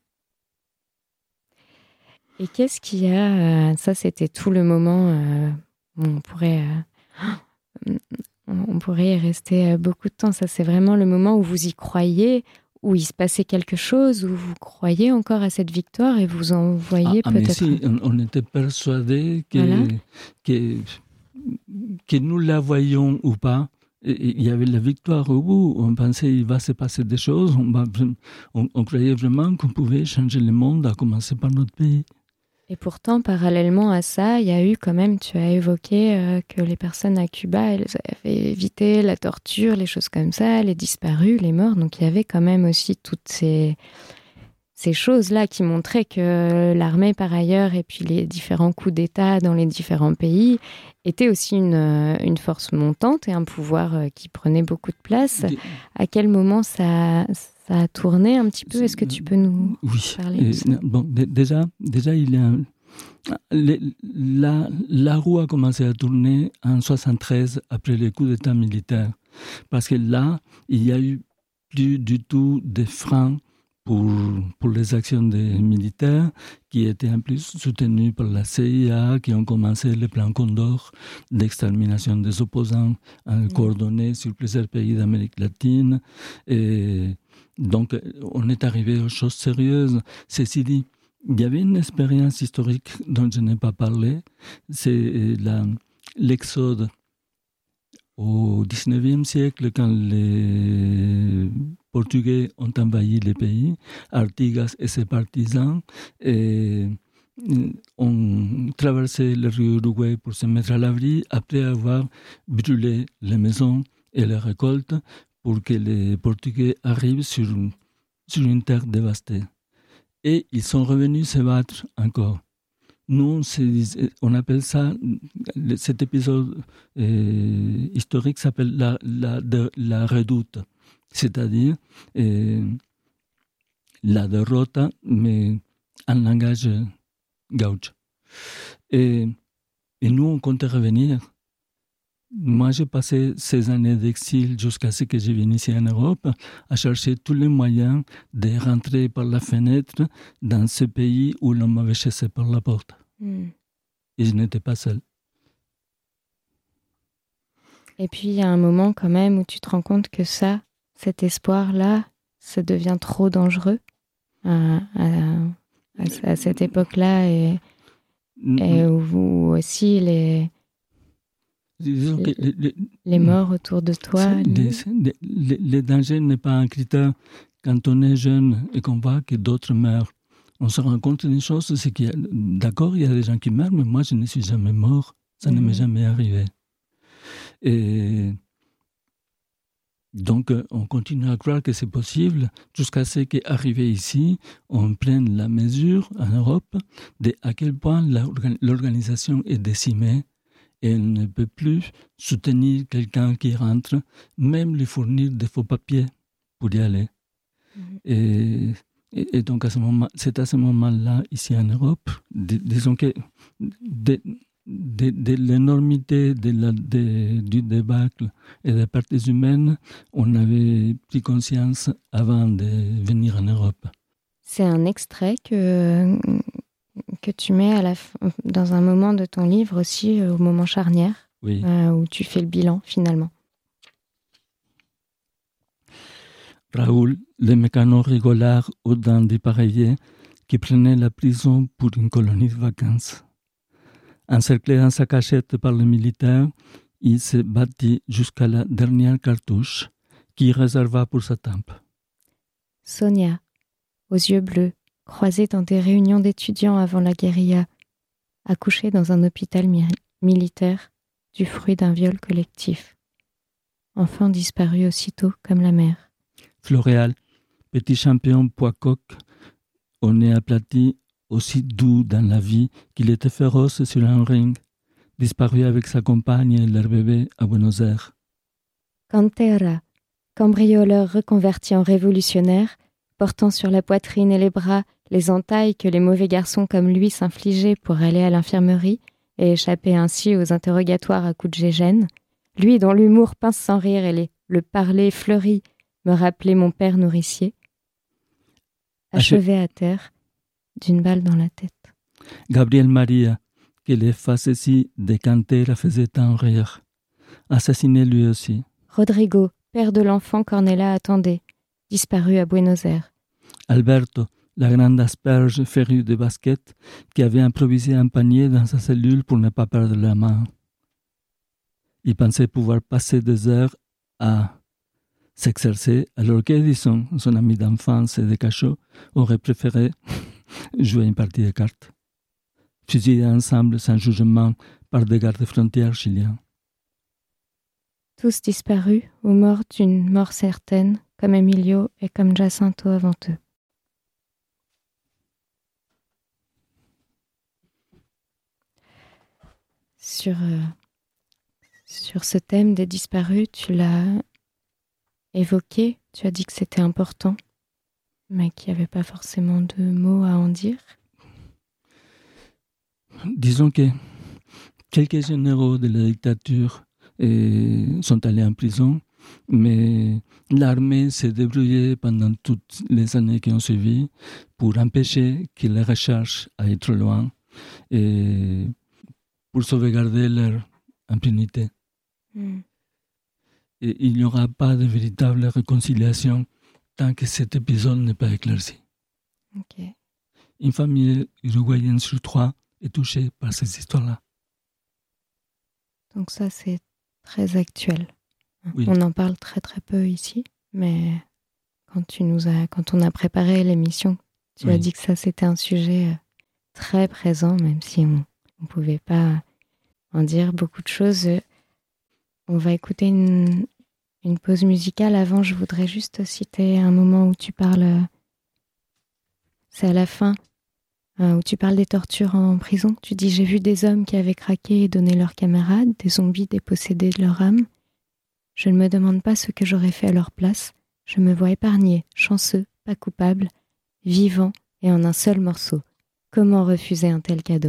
Et qu'est-ce qu'il y a euh, ça, c'était tout le moment euh, on pourrait euh, on pourrait y rester beaucoup de temps. Ça, c'est vraiment le moment où vous y croyez, où il se passait quelque chose, où vous croyez encore à cette victoire et vous en voyez ah, peut-être... Ah, mais si, on, on était persuadés que, voilà. que, que nous la voyions ou pas. Il y avait la victoire au bout, on pensait qu'il va se passer des choses, on, va, on, on croyait vraiment qu'on pouvait changer le monde, à commencer par notre pays. Et pourtant, parallèlement à ça, il y a eu quand même, tu as évoqué euh, que les personnes à Cuba, elles avaient évité la torture, les choses comme ça, les disparus, les morts, donc il y avait quand même aussi toutes ces... ces choses-là qui montraient que l'armée, par ailleurs, et puis les différents coups d'État dans les différents pays, étaient aussi une, une force montante et un pouvoir qui prenait beaucoup de place. À quel moment ça, ça a tourné un petit peu ? Est-ce que tu peux nous oui. parler de ça ? Bon, d- déjà, déjà, il y a... Les, la, la roue a commencé à tourner en soixante-treize, après les coups d'État militaires. Parce que là, il y a eu plus du tout de freins Pour, pour les actions des militaires qui étaient en plus soutenues par la C I A, qui ont commencé le plan Condor d'extermination des opposants mmh. coordonné sur plusieurs pays d'Amérique latine. Et donc, on est arrivé aux choses sérieuses. Ceci dit, il y avait une expérience historique dont je n'ai pas parlé, c'est la, l'exode au dix-neuvième siècle, quand les Portugais ont envahi le pays, Artigas et ses partisans et ont traversé le rio Uruguay pour se mettre à l'abri après avoir brûlé les maisons et les récoltes pour que les Portugais arrivent sur, sur une terre dévastée. Et ils sont revenus se battre encore. Nous, on appelle ça, cet épisode euh, historique s'appelle la, la, de, la redoute, c'est-à-dire euh, la derrota, mais en langage gauche. Et, et nous, on comptait revenir. Moi, j'ai passé ces années d'exil jusqu'à ce que je vienne ici en Europe à chercher tous les moyens de rentrer par la fenêtre dans ce pays où l'on m'avait chassé par la porte. Mm. Et je n'étais pas seul. Et puis, il y a un moment quand même où tu te rends compte que ça, cet espoir-là, ça devient trop dangereux à, à, à, à cette époque-là et, mm. et où, où aussi les... Disons que les, les, les morts autour de toi. Les, les, les, les dangers n'est pas un critère. Quand on est jeune et qu'on voit que d'autres meurent, on se rend compte d'une chose, c'est qu'il y a, d'accord, il y a des gens qui meurent, mais moi, je ne suis jamais mort. Ça mmh. ne m'est jamais arrivé. Et donc, on continue à croire que c'est possible jusqu'à ce qu'arrivé ici, on prenne la mesure en Europe de à quel point l'organisation est décimée. Et elle ne peut plus soutenir quelqu'un qui rentre, même lui fournir des faux papiers pour y aller. Mmh. Et, et, et donc, à ce moment, c'est à ce moment-là, ici en Europe, dis, disons que de, de, de l'énormité de la, de, du débâcle et des pertes humaines, on avait pris conscience avant de venir en Europe. C'est un extrait que... que tu mets à la f... dans un moment de ton livre aussi, euh, au moment charnière, oui. euh, où tu fais le bilan finalement. Raoul, le mécano rigolard aux dents dépareillées qui prenait la prison pour une colonie de vacances. Encerclé dans sa cachette par les militaires, il se battit jusqu'à la dernière cartouche qu'il réserva pour sa tempe. Sonia, aux yeux bleus, croisée dans des réunions d'étudiants avant la guérilla, accouchée dans un hôpital mi- militaire du fruit d'un viol collectif. Enfant disparu aussitôt comme la mère. Floréal, petit champion poids-coq, au nez aplati, aussi doux dans la vie qu'il était féroce sur un ring, disparu avec sa compagne et leur bébé à Buenos Aires. Cantera, cambrioleur reconverti en révolutionnaire, portant sur la poitrine et les bras les entailles que les mauvais garçons comme lui s'infligeaient pour aller à l'infirmerie et échapper ainsi aux interrogatoires à coups de gégène, lui dont l'humour pince sans rire et les, le parler fleuri me rappelait mon père nourricier, achevé à terre d'une balle dans la tête. Gabriel Maria, que les facéties de Cantera faisaient tant rire, assassiné lui aussi. Rodrigo, père de l'enfant qu'Ornella attendait, disparu à Buenos Aires. Alberto, la grande asperge férue de basket qui avait improvisé un panier dans sa cellule pour ne pas perdre la main. Il pensait pouvoir passer des heures à s'exercer, alors qu'Edison, son ami d'enfance et de cachot, aurait préféré jouer une partie de cartes. Fusillés ensemble sans jugement par des gardes-frontières chiliens. Tous disparus ou morts d'une mort certaine, comme Emilio et comme Jacinto avant eux. Sur, euh, sur ce thème des disparus, tu l'as évoqué, tu as dit que c'était important, mais qu'il n'y avait pas forcément de mots à en dire. Disons que quelques généraux de la dictature euh, sont allés en prison, mais l'armée s'est débrouillée pendant toutes les années qui ont suivi pour empêcher que les recherches aillent trop loin et pour sauvegarder leur impunité. Mm. Et il n'y aura pas de véritable réconciliation tant que cet épisode n'est pas éclairci. Okay. Une famille uruguayenne sur trois est touchée par ces histoires-là. Donc ça, c'est très actuel. Oui. On en parle très très peu ici, mais quand, tu nous as, quand on a préparé l'émission, tu oui. as dit que ça, c'était un sujet très présent, même si on ne pouvait pas en dire beaucoup de choses. On va écouter une, une pause musicale. Avant, je voudrais juste citer un moment où tu parles, c'est à la fin, euh, où tu parles des tortures en prison. Tu dis « J'ai vu des hommes qui avaient craqué et donné leurs camarades, des zombies dépossédés de leur âme. Je ne me demande pas ce que j'aurais fait à leur place. Je me vois épargné, chanceux, pas coupable, vivant et en un seul morceau. Comment refuser un tel cadeau ?»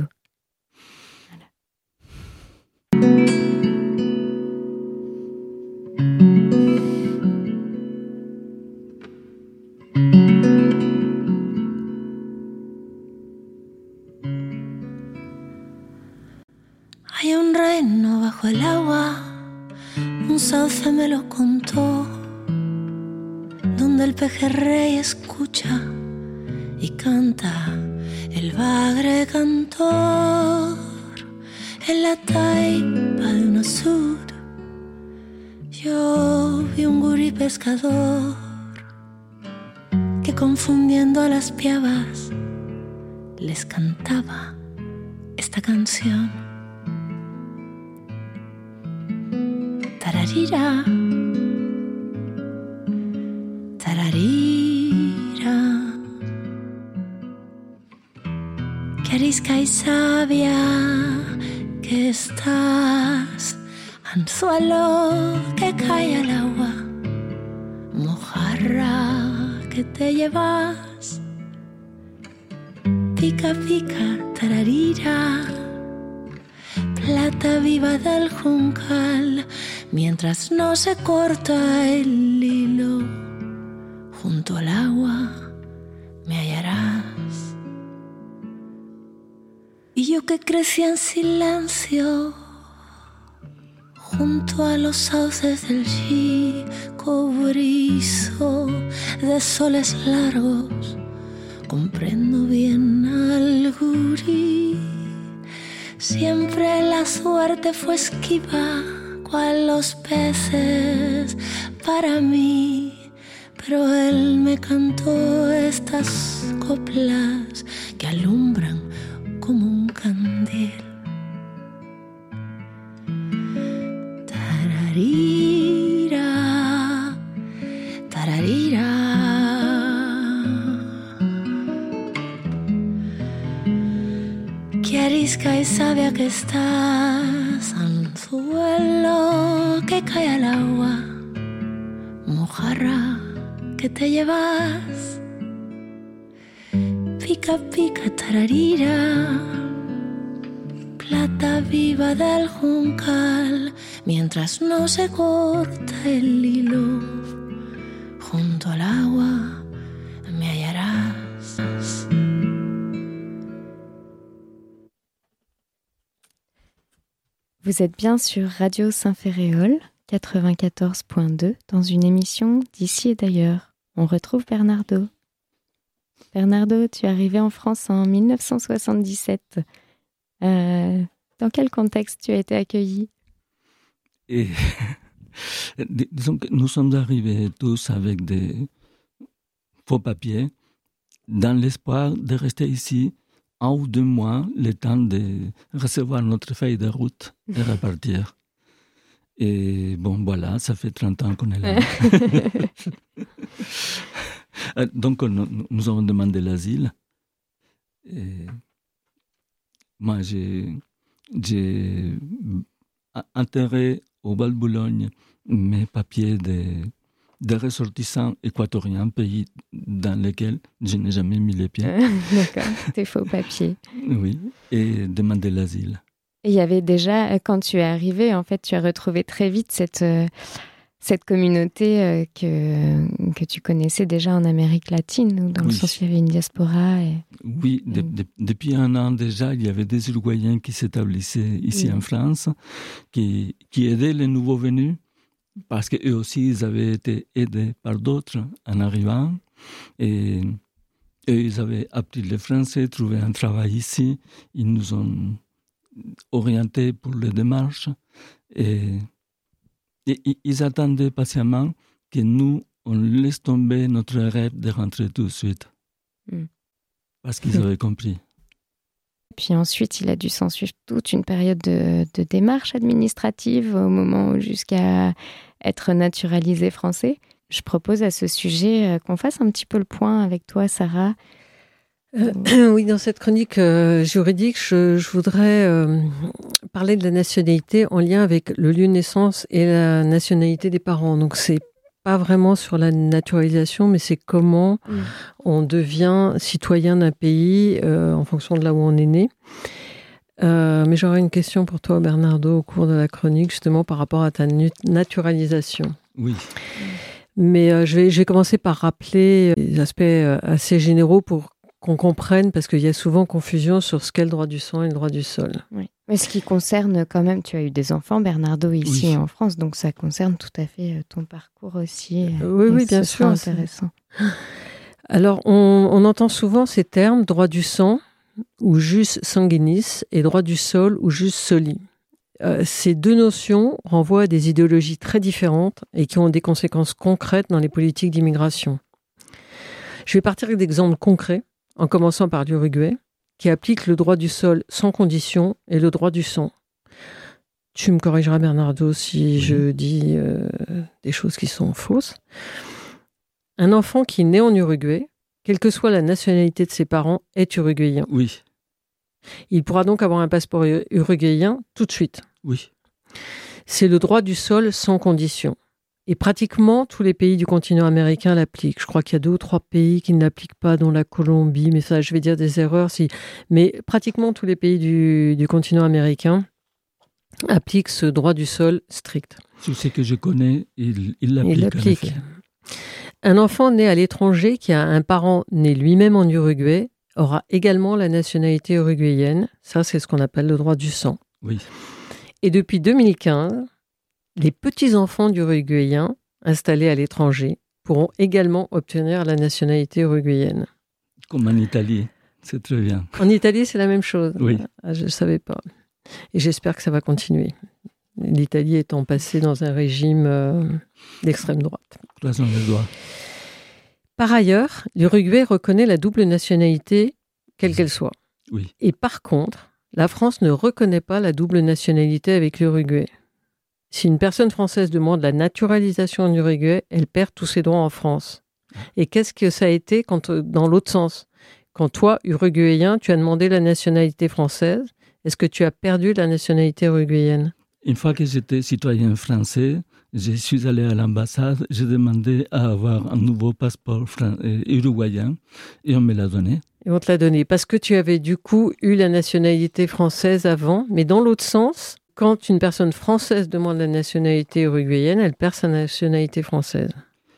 Hay un reino bajo el agua, un sauce me lo contó, donde el pejerrey escucha y canta el bagre cantor en la taipa de un azud. Yo vi un gurí pescador que confundiendo a las piavas les cantaba esta canción. Tararira, tararira, que arisca y sabia que estás, anzuelo que cae al agua, mojarra que te llevas, pica, pica, tararira, plata viva del juncal, mientras no se corta el hilo, junto al agua me hallarás. Y yo que crecí en silencio, junto a los sauces del chico brizo de soles largos, comprendo bien al gurí. Siempre la suerte fue esquiva, cual los peces para mí, pero él me cantó estas coplas que alumbran como un candil. Tararira, tararira, que arisca y sabia que estás, anzuelo que cae al agua, mojarra que te llevas, pica, pica, tararira, plata viva del juncal, mientras no se corta el hilo, junto al agua me hallarás. Vous êtes bien sur Radio Saint-Ferréol, quatre-vingt-quatorze point deux, dans une émission d'ici et d'ailleurs. On retrouve Bernardo. Bernardo, tu es arrivé en France en dix-neuf cent soixante-dix-sept. Euh, dans quel contexte tu as été accueilli ? Et, disons que nous sommes arrivés tous avec des faux papiers, dans l'espoir de rester ici un ou deux mois, le temps de recevoir notre feuille de route et repartir. Et bon, voilà, ça fait trente ans qu'on est là. Donc, nous, nous avons demandé l'asile. Et moi, j'ai, j'ai enterré au Val-Boulogne mes papiers de, de ressortissants équatoriens, pays dans lequel je n'ai jamais mis les pieds. D'accord, tes faux papiers. Oui, et demandé l'asile. Et il y avait déjà, quand tu es arrivé, en fait, tu as retrouvé très vite cette, euh, cette communauté euh, que, que tu connaissais déjà en Amérique latine, dans oui. le sens où il y avait une diaspora. Et... Oui, de, de, depuis un an déjà, il y avait des Uruguayens qui s'établissaient ici oui. en France, qui, qui aidaient les nouveaux venus, parce qu'eux aussi, ils avaient été aidés par d'autres en arrivant. Et eux, ils avaient appris le français, trouvé un travail ici. Ils nous ont orientés pour les démarches. Et, et ils attendaient patiemment que nous, on laisse tomber notre rêve de rentrer tout de suite. Mm. Parce qu'ils avaient compris. Puis ensuite, il a dû s'en suivre toute une période de, de démarche administrative au moment où jusqu'à être naturalisé français. Je propose à ce sujet qu'on fasse un petit peu le point avec toi, Sarah. Euh, oui, dans cette chronique euh, juridique, je, je voudrais euh, parler de la nationalité en lien avec le lieu de naissance et la nationalité des parents. Donc, c'est pas vraiment sur la naturalisation, mais c'est comment mmh. on devient citoyen d'un pays euh, en fonction de là où on est né. Euh, mais j'aurais une question pour toi, Bernardo, au cours de la chronique, justement par rapport à ta naturalisation. Oui. Mais euh, je, vais, je vais commencer par rappeler les aspects euh, assez généraux pour qu'on comprenne, parce qu'il y a souvent confusion sur ce qu'est le droit du sang et le droit du sol. Oui. Mais ce qui concerne quand même, tu as eu des enfants, Bernardo, ici oui. en France, donc ça concerne tout à fait ton parcours aussi. Oui, oui, bien sûr. C'est intéressant. Alors, on, on entend souvent ces termes, droit du sang ou jus sanguinis et droit du sol ou jus soli. Euh, ces deux notions renvoient à des idéologies très différentes et qui ont des conséquences concrètes dans les politiques d'immigration. Je vais partir d'exemples concrets, en commençant par l'Uruguay, qui applique le droit du sol sans condition et le droit du sang. Tu me corrigeras, Bernardo, si oui. je dis euh, des choses qui sont fausses. Un enfant qui est né en Uruguay, quelle que soit la nationalité de ses parents, est uruguayen. Oui. Il pourra donc avoir un passeport uruguayen tout de suite. Oui. C'est le droit du sol sans condition. Et pratiquement tous les pays du continent américain l'appliquent. Je crois qu'il y a deux ou trois pays qui ne l'appliquent pas, dont la Colombie, mais ça, je vais dire des erreurs. Si... Mais pratiquement tous les pays du, du continent américain appliquent ce droit du sol strict. Tous ceux que je connais, ils il l'appliquent. Il l'applique. Un enfant né à l'étranger qui a un parent né lui-même en Uruguay aura également la nationalité uruguayenne. Ça, c'est ce qu'on appelle le droit du sang. Oui. Et depuis deux mille quinze... les petits-enfants d'Uruguayens installés à l'étranger pourront également obtenir la nationalité uruguayenne. Comme en Italie, c'est très bien. En Italie, c'est la même chose. Oui. Ah, je ne savais pas. Et j'espère que ça va continuer. L'Italie étant passée dans un régime euh, d'extrême droite. Croisons les doigts. Par ailleurs, l'Uruguay reconnaît la double nationalité, quelle qu'elle soit. Oui. Et par contre, la France ne reconnaît pas la double nationalité avec l'Uruguay. Si une personne française demande la naturalisation en Uruguay, elle perd tous ses droits en France. Et qu'est-ce que ça a été quand, dans l'autre sens ? Quand toi, Uruguayen, tu as demandé la nationalité française, est-ce que tu as perdu la nationalité uruguayenne ? Une fois que j'étais citoyen français, je suis allé à l'ambassade, j'ai demandé à avoir un nouveau passeport fran- euh, uruguayen et on me l'a donné. Et on te l'a donné parce que tu avais du coup eu la nationalité française avant, mais dans l'autre sens, quand une personne française demande la nationalité uruguayenne, elle perd sa nationalité française.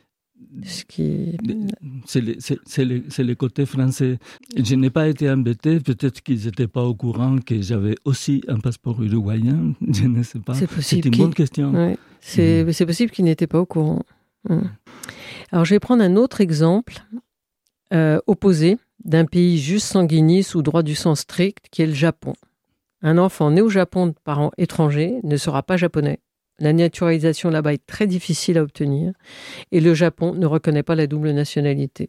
Ce qui... C'est le, c'est, c'est, le, c'est le côté français. Je n'ai pas été embêté, peut-être qu'ils n'étaient pas au courant que j'avais aussi un passeport uruguayen, je ne sais pas. C'est possible. C'est une qu'il... bonne question. Ouais. C'est, mmh. c'est possible qu'ils n'étaient pas au courant. Mmh. Alors je vais prendre un autre exemple euh, opposé d'un pays jus sanguinis ou droit du sang strict, qui est le Japon. Un enfant né au Japon de parents étrangers ne sera pas japonais. La naturalisation là-bas est très difficile à obtenir et le Japon ne reconnaît pas la double nationalité.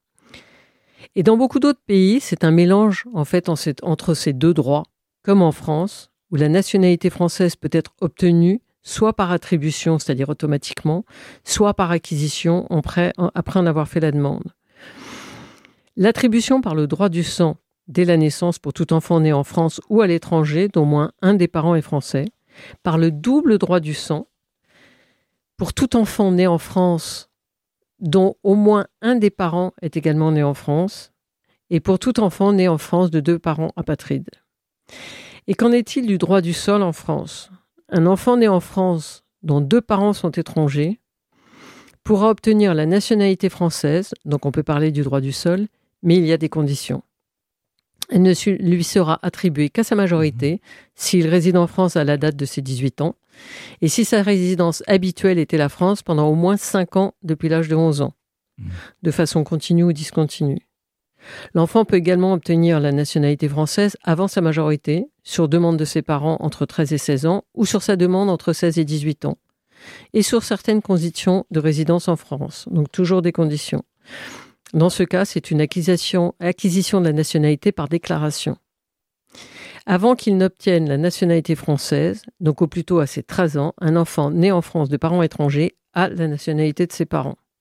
Et dans beaucoup d'autres pays, c'est un mélange en fait en cette, entre ces deux droits, comme en France, où la nationalité française peut être obtenue soit par attribution, c'est-à-dire automatiquement, soit par acquisition après, après en avoir fait la demande. L'attribution par le droit du sang dès la naissance pour tout enfant né en France ou à l'étranger, d'au moins un des parents est français, par le double droit du sang, pour tout enfant né en France, dont au moins un des parents est également né en France, et pour tout enfant né en France de deux parents apatrides. Et qu'en est-il du droit du sol en France ? Un enfant né en France, dont deux parents sont étrangers, pourra obtenir la nationalité française, donc on peut parler du droit du sol, mais il y a des conditions. Elle ne lui sera attribuée qu'à sa majorité s'il réside en France à la date de ses dix-huit ans et si sa résidence habituelle était la France pendant au moins cinq ans depuis l'âge de onze ans, de façon continue ou discontinue. L'enfant peut également obtenir la nationalité française avant sa majorité, sur demande de ses parents entre treize et seize ans ou sur sa demande entre seize et dix-huit ans, et sur certaines conditions de résidence en France, donc toujours des conditions. Dans ce cas, c'est une acquisition, acquisition de la nationalité par déclaration. Avant qu'il n'obtienne la nationalité française, donc au plus tôt à ses treize ans, un enfant né en France de parents étrangers a la nationalité de ses parents.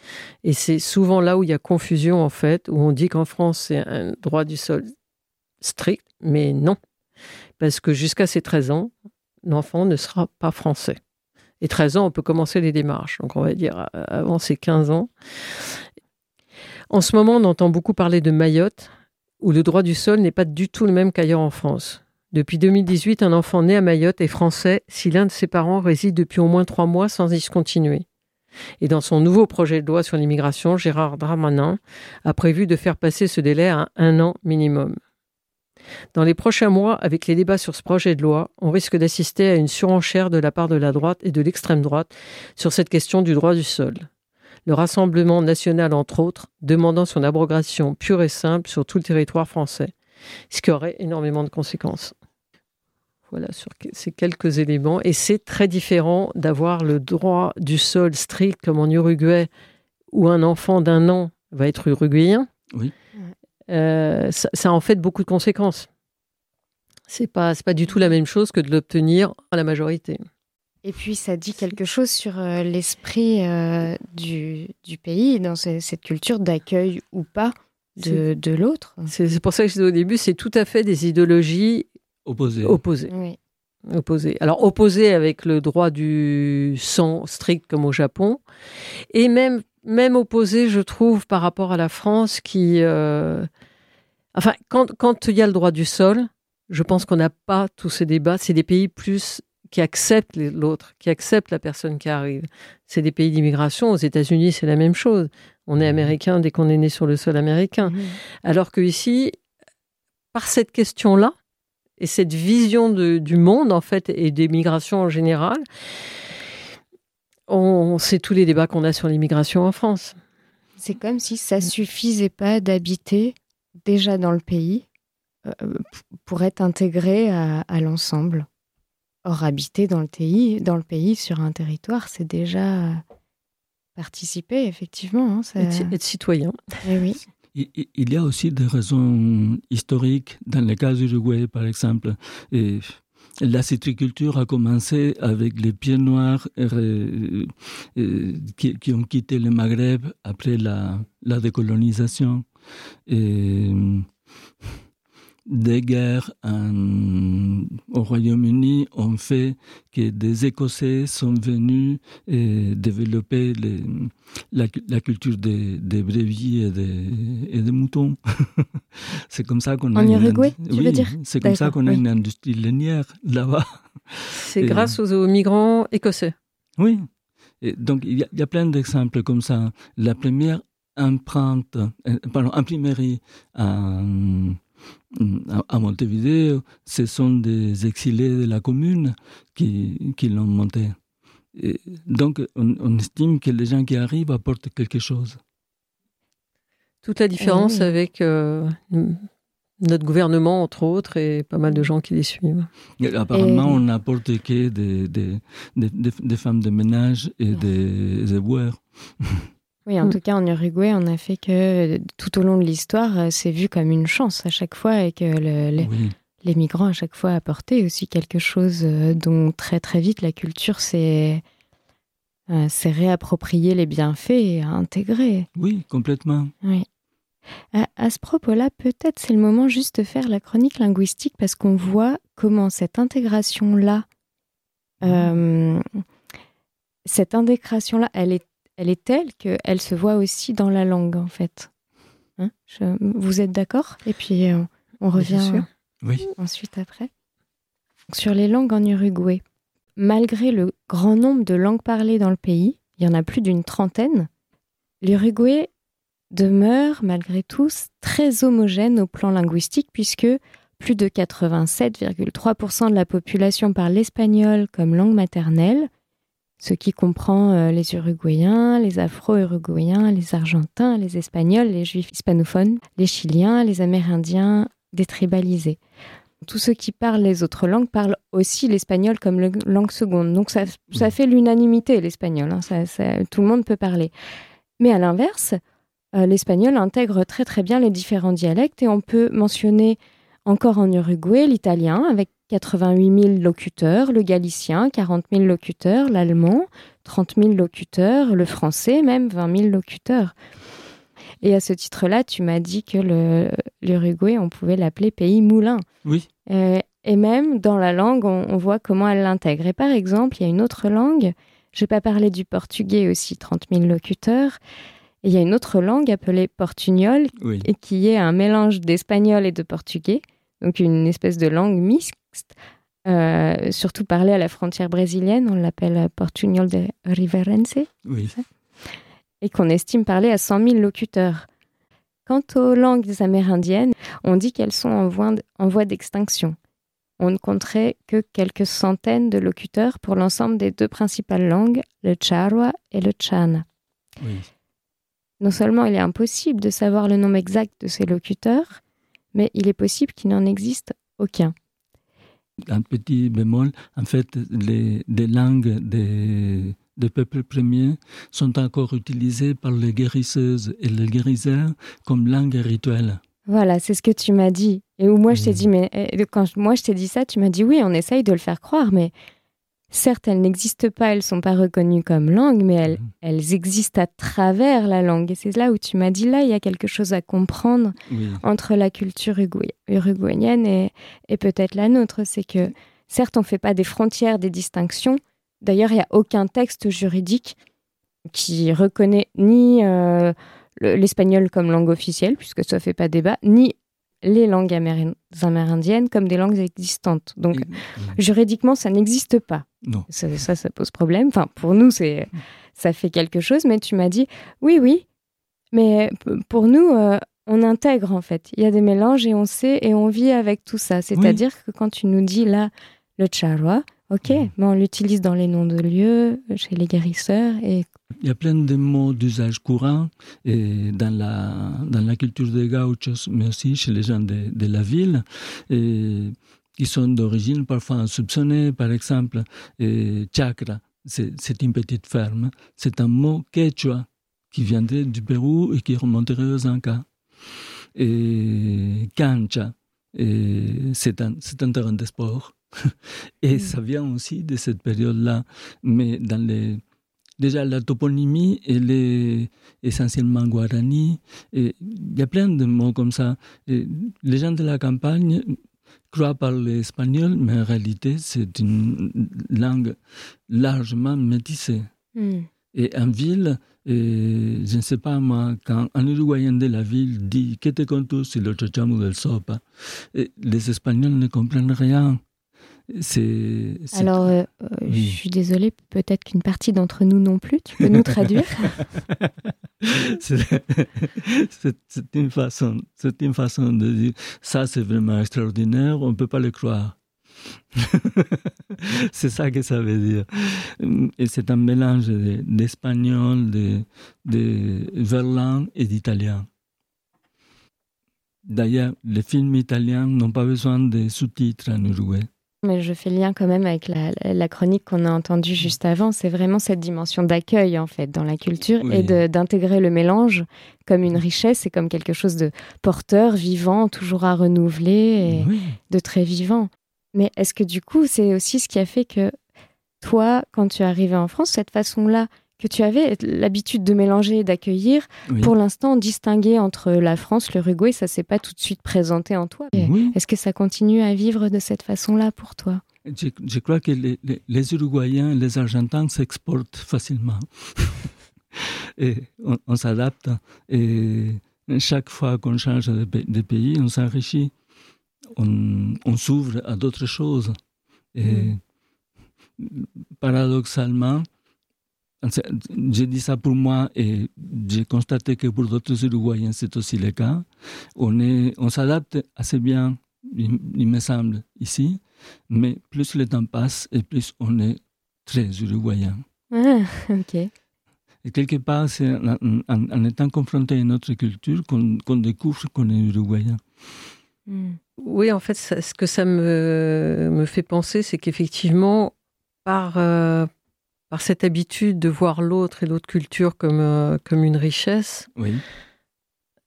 Et c'est souvent là où il y a confusion, en fait, où on dit qu'en France, c'est un droit du sol strict, mais non. Parce que jusqu'à ses treize ans, l'enfant ne sera pas français. Et treize ans, on peut commencer les démarches. Donc, on va dire avant ses quinze ans. En ce moment, on entend beaucoup parler de Mayotte, où le droit du sol n'est pas du tout le même qu'ailleurs en France. Depuis deux mille dix-huit, un enfant né à Mayotte est français si l'un de ses parents réside depuis au moins trois mois sans discontinuer. Et dans son nouveau projet de loi sur l'immigration, Gérald Darmanin a prévu de faire passer ce délai à un an minimum. Dans les prochains mois, avec les débats sur ce projet de loi, on risque d'assister à une surenchère de la part de la droite et de l'extrême droite sur cette question du droit du sol. Le Rassemblement national, entre autres, demandant son abrogation pure et simple sur tout le territoire français, ce qui aurait énormément de conséquences. Voilà, sur ces quelques éléments. Et c'est très différent d'avoir le droit du sol strict, comme en Uruguay, où un enfant d'un an va être uruguayen. Oui. Euh, ça, ça a en fait beaucoup de conséquences. C'est pas, c'est pas du tout la même chose que de l'obtenir à la majorité. Et puis, ça dit quelque chose sur euh, l'esprit euh, du, du pays, dans ce, cette culture d'accueil ou pas de, de l'autre. C'est, c'est pour ça que je disais au début, c'est tout à fait des idéologies opposées. opposées. Oui. Opposées. Alors, opposées avec le droit du sang strict comme au Japon, et même, même opposées, je trouve, par rapport à la France qui... Euh... Enfin, quand, quand il y a le droit du sol, je pense qu'on n'a pas tous ces débats. C'est des pays plus... qui acceptent l'autre, qui acceptent la personne qui arrive. C'est des pays d'immigration. Aux États-Unis, c'est la même chose. On est américain dès qu'on est né sur le sol américain. Mmh. Alors qu'ici, par cette question-là, et cette vision de, du monde, en fait, et des migrations en général, on sait tous les débats qu'on a sur l'immigration en France. C'est comme si ça suffisait pas d'habiter déjà dans le pays euh, pour être intégré à, à l'ensemble. Or, habiter dans le pays, dans le pays, sur un territoire, c'est déjà participer, effectivement. Hein, ça... être, être citoyen. Et oui. Il y a aussi des raisons historiques. Dans le cas du Uruguay, par exemple, et la citriculture a commencé avec les pieds noirs euh, euh, qui, qui ont quitté le Maghreb après la, la décolonisation. Et, des guerres en, au Royaume-Uni ont fait que des Écossais sont venus et développer les, la, la culture des, des brebis et des, et des moutons. C'est comme ça qu'on a... En Uruguay, une, tu oui, veux dire? C'est comme D'accord, ça qu'on a oui. une industrie lainière là-bas. C'est et, grâce aux, aux migrants écossais. Oui. Et donc, il y, a, il y a plein d'exemples comme ça. La première empreinte, euh, pardon, imprimerie en... à Montevideo, ce sont des exilés de la commune qui, qui l'ont monté. Et donc, on, on estime que les gens qui arrivent apportent quelque chose. Toute la différence oui. avec euh, notre gouvernement, entre autres, et pas mal de gens qui les suivent. Et apparemment, et... on n'apporte que des, des, des, des, des femmes de ménage et des, des boueurs. Oui, en mmh. tout cas, en Uruguay, on a fait que tout au long de l'histoire, c'est vu comme une chance à chaque fois et que le, le, oui. les migrants, à chaque fois, apportaient aussi quelque chose dont très, très vite, la culture s'est, euh, s'est réappropriée les bienfaits et a intégré. Oui, complètement. Oui. À, à ce propos-là, peut-être c'est le moment juste de faire la chronique linguistique parce qu'on voit comment cette intégration-là, euh, cette intégration-là, elle est Elle est telle qu'elle se voit aussi dans la langue, en fait. Hein Je, vous êtes d'accord ? Et puis, on, on revient oui. ensuite après. Sur les langues en Uruguay, malgré le grand nombre de langues parlées dans le pays, il y en a plus d'une trentaine, l'Uruguay demeure, malgré tout, très homogène au plan linguistique, puisque plus de quatre-vingt-sept virgule trois pour cent de la population parle l'espagnol comme langue maternelle, ce qui comprend euh, les Uruguayens, les Afro-Uruguayens, les Argentins, les Espagnols, les Juifs hispanophones, les Chiliens, les Amérindiens détribalisés. Tous ceux qui parlent les autres langues parlent aussi l'espagnol comme le, langue seconde. Donc ça, ça fait l'unanimité, l'espagnol. Hein, ça, ça, tout le monde peut parler. Mais à l'inverse, euh, l'espagnol intègre très très bien les différents dialectes et on peut mentionner encore en Uruguay l'italien avec quatre-vingt-huit mille locuteurs, le galicien, quarante mille locuteurs, l'allemand, trente mille locuteurs, le français, même vingt mille locuteurs. Et à ce titre-là, tu m'as dit que le, l'Uruguay, on pouvait l'appeler pays moulin. Oui. Euh, et même dans la langue, on, on voit comment elle l'intègre. Et par exemple, il y a une autre langue, je n'ai pas parlé du portugais aussi, trente mille locuteurs. Et il y a une autre langue appelée portugnol, Oui. et qui est un mélange d'espagnol et de portugais, donc une espèce de langue mixte, euh, surtout parlée à la frontière brésilienne, on l'appelle portugnol de Riverense, Oui. et qu'on estime parler à cent mille locuteurs. Quant aux langues amérindiennes, on dit qu'elles sont en voie, en voie d'extinction. On ne compterait que quelques centaines de locuteurs pour l'ensemble des deux principales langues, le charrua et le chana. Oui. Non seulement il est impossible de savoir le nombre exact de ces locuteurs, mais il est possible qu'il n'en existe aucun. Un petit bémol, en fait, les, les langues des, des peuples premiers sont encore utilisées par les guérisseuses et les guérisseurs comme langue rituelle. Voilà, c'est ce que tu m'as dit. Et où moi je t'ai Mmh. dit, mais quand moi je t'ai dit ça, tu m'as dit oui, on essaye de le faire croire, mais certes, elles n'existent pas, elles ne sont pas reconnues comme langue, mais elles, Mmh. elles existent à travers la langue. Et c'est là où tu m'as dit, là, il y a quelque chose à comprendre Oui. entre la culture uruguay- uruguayenne et, et peut-être la nôtre. C'est que, certes, on ne fait pas des frontières, des distinctions. D'ailleurs, il n'y a aucun texte juridique qui reconnaît ni euh, le- l'espagnol comme langue officielle, puisque ça ne fait pas débat, ni les langues amérin- amérindiennes comme des langues existantes. Donc, Et- juridiquement, ça n'existe pas. non. Ça, ça, ça pose problème. Enfin, pour nous, c'est, ça fait quelque chose. Mais tu m'as dit, oui, oui. Mais p- pour nous, euh, on intègre, en fait. Il y a des mélanges et on sait et on vit avec tout ça. C'est-à-dire que quand tu nous dis, là, le charrua, ok, Mhm. mais on l'utilise dans les noms de lieux, chez les guérisseurs. Et... Il y a plein de mots d'usage courant et dans, la, dans la culture des gauchos, mais aussi chez les gens de, de la ville, et qui sont d'origine parfois insoupçonnée. Par exemple, et chacra, c'est, c'est une petite ferme. C'est un mot quechua qui viendrait du Pérou et qui remonterait aux Incas. Et cancha, et c'est, un, c'est un terrain de sport. Et Mm. ça vient aussi de cette période-là. Mais dans les... Déjà, la toponymie, elle est essentiellement guarani. Et il y a plein de mots comme ça. Et les gens de la campagne croient parler espagnol, mais en réalité, c'est une langue largement métissée. Mm. Et en ville, et, je ne sais pas moi, quand un Uruguayen de la ville dit « Que te conto si lo chachamo del sopa ?» et les Espagnols ne comprennent rien. C'est, c'est... Alors, euh, euh, Oui. je suis désolée, peut-être qu'une partie d'entre nous non plus. Tu peux nous traduire? c'est, c'est, c'est, une façon, c'est une façon de dire ça, c'est vraiment extraordinaire, on ne peut pas le croire. C'est ça que ça veut dire. Et c'est un mélange de, d'espagnol, de, de verlan et d'italien. D'ailleurs, les films italiens n'ont pas besoin de sous-titres en Uruguay. Mais je fais le lien quand même avec la, la chronique qu'on a entendue juste avant. C'est vraiment cette dimension d'accueil, en fait, dans la culture, Oui. et de, d'intégrer le mélange comme une richesse et comme quelque chose de porteur, vivant, toujours à renouveler, et Oui. de très vivant. Mais est-ce que du coup, c'est aussi ce qui a fait que toi, quand tu es arrivé en France, cette façon-là, que tu avais l'habitude de mélanger et d'accueillir, Oui. pour l'instant, distinguer entre la France, l'Uruguay, ça ne s'est pas tout de suite présenté en toi. Et Oui. est-ce que ça continue à vivre de cette façon-là pour toi? Je, je crois que les, les, les Uruguayens et les Argentins s'exportent facilement. Et on, on s'adapte. Et chaque fois qu'on change de, de pays, on s'enrichit. On, on s'ouvre à d'autres choses. Et mm. paradoxalement, je dis ça pour moi et j'ai constaté que pour d'autres Uruguayens, c'est aussi le cas. On, est, on s'adapte assez bien, il, il me semble, ici, mais plus le temps passe et plus on est très Uruguayen. Ah, ok. Et quelque part, c'est en, en, en étant confronté à notre culture qu'on, qu'on découvre qu'on est Uruguayen. Mm. Oui, en fait, ça, ce que ça me, me fait penser, c'est qu'effectivement, par... Euh, par cette habitude de voir l'autre et l'autre culture comme, euh, comme une richesse, oui.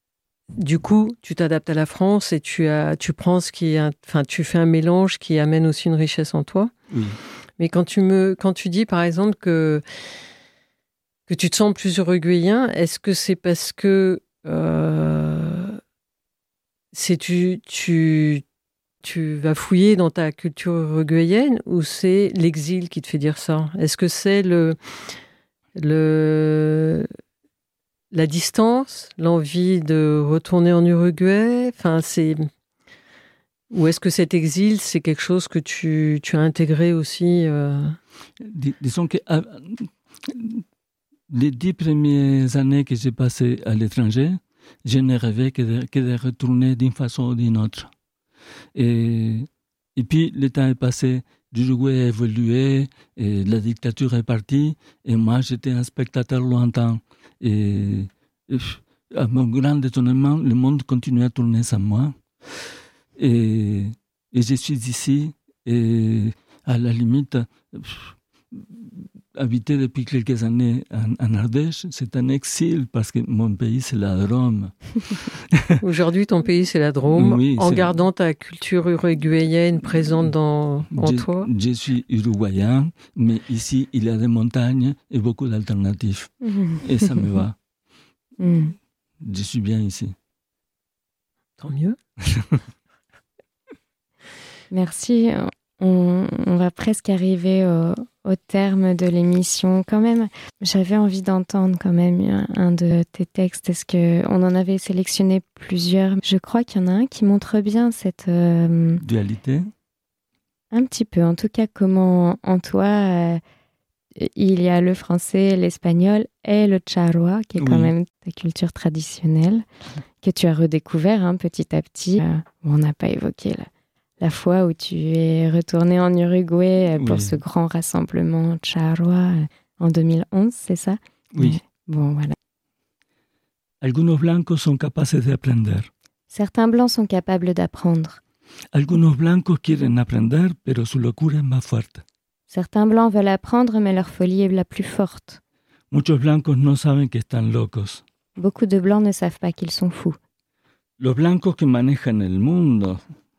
du coup, tu t'adaptes à la France et tu, as, tu prends ce qui est, enfin, tu fais un mélange qui amène aussi une richesse en toi. Oui. Mais quand tu me, quand tu dis, par exemple, que, que tu te sens plus uruguayen, est-ce que c'est parce que euh, c'est tu, tu, tu vas fouiller dans ta culture uruguayenne ou c'est l'exil qui te fait dire ça? Est-ce que c'est le, le, la distance, l'envie de retourner en Uruguay? Enfin, c'est... Ou est-ce que cet exil, c'est quelque chose que tu, tu as intégré aussi euh... Dis, Disons que euh, les dix premières années que j'ai passées à l'étranger, je ne rêvais que de, que de retourner d'une façon ou d'une autre. Et, et puis, le temps est passé, l'Uruguay a évolué, et la dictature est partie, et moi, j'étais un spectateur lointain. Et, et à mon grand étonnement, le monde continue à tourner sans moi. Et, et je suis ici, et à la limite, pff, habiter depuis quelques années en, en Ardèche, c'est un exil parce que mon pays, c'est la Drôme. Aujourd'hui, ton pays, c'est la Drôme, oui, en c'est... gardant ta culture uruguayenne présente dans, en je, toi. Je suis uruguayen, mais ici, il y a des montagnes et beaucoup d'alternatives. Mmh. Et ça me va. Mmh. Je suis bien ici. Tant mieux. Merci. On, on va presque arriver au, au terme de l'émission. Quand même, j'avais envie d'entendre quand même un, un de tes textes. Est-ce que on en avait sélectionné plusieurs? Je crois qu'il y en a un qui montre bien cette euh, dualité. Un petit peu. En tout cas, comment en toi euh, il y a le français, l'espagnol et le charrua, qui est quand oui. même ta culture traditionnelle, que tu as redécouvert hein, petit à petit. Euh, on n'a pas évoqué là. La fois où tu es retourné en Uruguay pour oui. ce grand rassemblement charrua en deux mille onze, c'est ça? Oui. Bon, voilà. Algunos blancos son capaces de aprender. Certains blancs sont capables d'apprendre. Algunos blancos quieren aprender, pero su locura es más fuerte. Certains blancs veulent apprendre, mais leur folie est la plus forte. Muchos blancos no saben que están locos. Beaucoup de blancs ne savent pas qu'ils sont fous. Los blancos que manejan el mundo.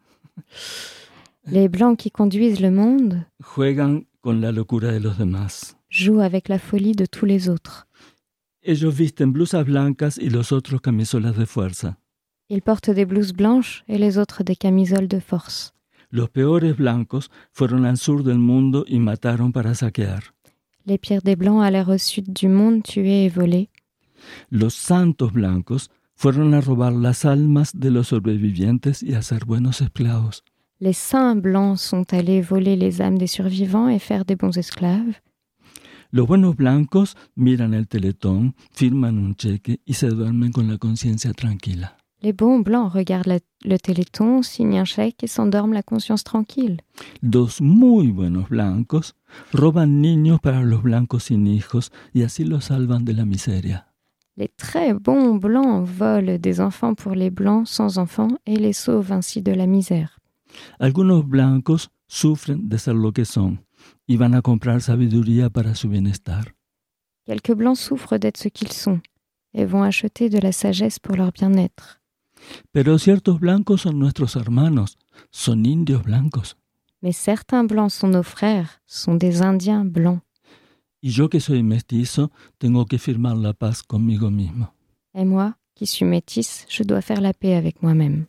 Les blancs qui conduisent le monde juegan con la locura de los demás. Jouent avec la folie de tous les autres. Ellos visten blusas blancas y los otros camisolas de fuerza. Ils portent des blouses blanches et les autres des camisoles de force. Los peores blancos fueron al sur del mundo y mataron para saquear. Les pires des blancs allèrent au sud du monde tuer et voler. Los santos blancos fueron a robar las almas de los sobrevivientes y a ser buenos esclavos. Les saints blancs sont allés voler les âmes des survivants et faire des bons esclaves. Los buenos blancos miran el teletón, firman un cheque y se duermen con la conciencia tranquila. Les bons blancs regardent la, le téléthon, signent un chèque et s'endorment la conscience tranquille. Los muy buenos blancos roban niños para los blancos sin hijos y así los salvan de la miseria. Les très bons blancs volent des enfants pour les blancs sans enfants et les sauvent ainsi de la misère. Algunos blancos sufren de ser lo que son y van a comprar sabiduría para su bienestar. Quelques blancs souffrent d'être ce qu'ils sont et vont acheter de la sagesse pour leur bien-être. Pero ciertos blancos son nuestros hermanos, son indios blancos. Mais certains blancs sont nos frères, sont des Indiens blancs. Y yo que soy mestizo, tengo que firmar la paz conmigo mismo. Et moi, qui suis métisse, je dois faire la paix avec moi-même.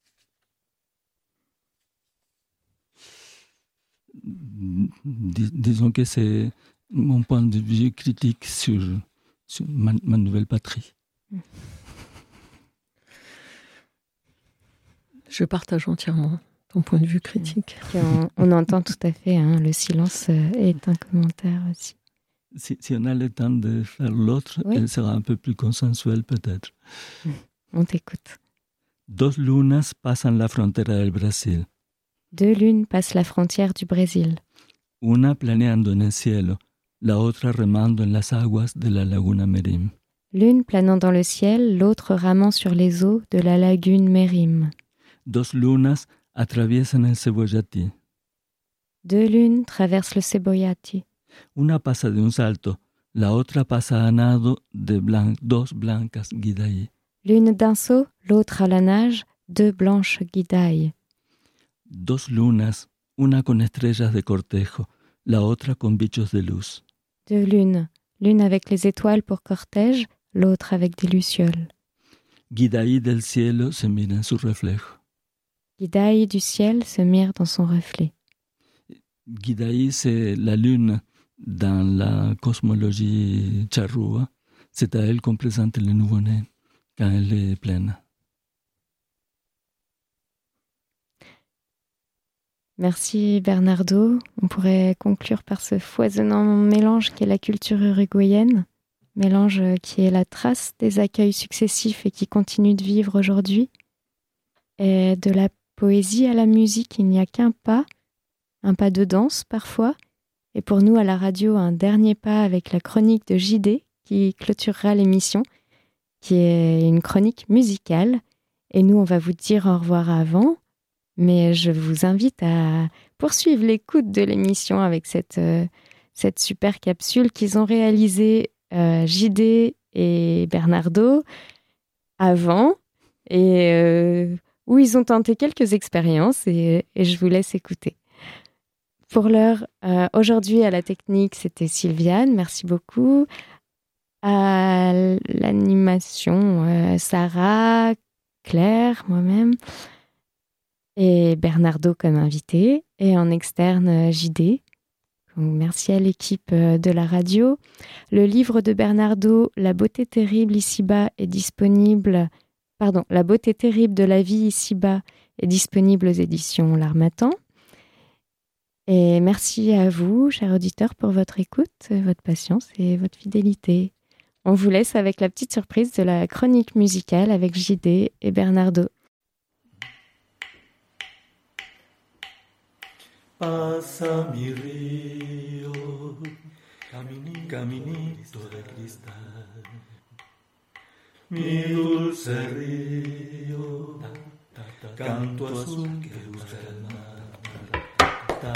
Dis- disons que c'est mon point de vue critique sur, sur ma, ma nouvelle patrie. Je partage entièrement ton point de vue critique. On, on entend tout à fait, hein, le silence est un commentaire aussi. Si, si on a le temps de faire l'autre, oui. Elle sera un peu plus consensuelle peut-être. On t'écoute. Dos lunas pasan la frontera del Brasil. Deux lunes passent la frontière du Brésil. Una planeando en el cielo, la otra remando en las aguas de la laguna Merim. L'une planant dans le ciel, l'autre ramant sur les eaux de la lagune Merim. Dos lunas atraviesan el Cebollati. Deux lunes traversent le Cebollati. Una pasa de un salto, la otra pasa a nado de blan- dos blancas guidaí. L'une d'un seau, l'autre à la nage, deux blanches guidailles. Dos lunas, una con estrellas de cortejo, la otra con bichos de luz. Deux lunes, l'une avec les étoiles pour cortège, l'autre avec des lucioles. Guidaí del cielo se mira en su reflejo. Guidailles du ciel se mirent dans son reflet. Guidaí, c'est la lune dans la cosmologie charrúa. C'est à elle qu'on présente le nouveau-né quand elle est pleine. Merci Bernardo. On pourrait conclure par ce foisonnant mélange qu'est la culture uruguayenne, mélange qui est la trace des accueils successifs et qui continue de vivre aujourd'hui. Et de la poésie à la musique, il n'y a qu'un pas, un pas de danse parfois, et pour nous à la radio, un dernier pas avec la chronique de J D qui clôturera l'émission, qui est une chronique musicale. Et nous, on va vous dire au revoir avant. Mais je vous invite à poursuivre l'écoute de l'émission avec cette, euh, cette super capsule qu'ils ont réalisée euh, J D et Bernardo avant et euh, où ils ont tenté quelques expériences et, et je vous laisse écouter. Pour l'heure, euh, aujourd'hui à la technique, c'était Sylviane, merci beaucoup. À l'animation, euh, Sarah, Claire, moi-même. Et Bernardo comme invité, et en externe J D. Donc, merci à l'équipe de la radio. Le livre de Bernardo, La beauté terrible ici-bas, est disponible. Pardon, La beauté terrible de la vie ici-bas est disponible aux éditions L'Harmattan. Et merci à vous, chers auditeurs, pour votre écoute, votre patience et votre fidélité. On vous laisse avec la petite surprise de la chronique musicale avec J D et Bernardo. Pasa mi río, caminito de cristal, mi dulce río, canto azul que busca el mar.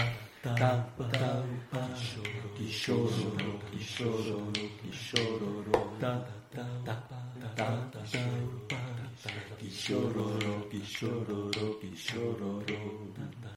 Quishororo, quishororo, quishororo, ta ta ta ta ta quishororo, quishororo, quishororo.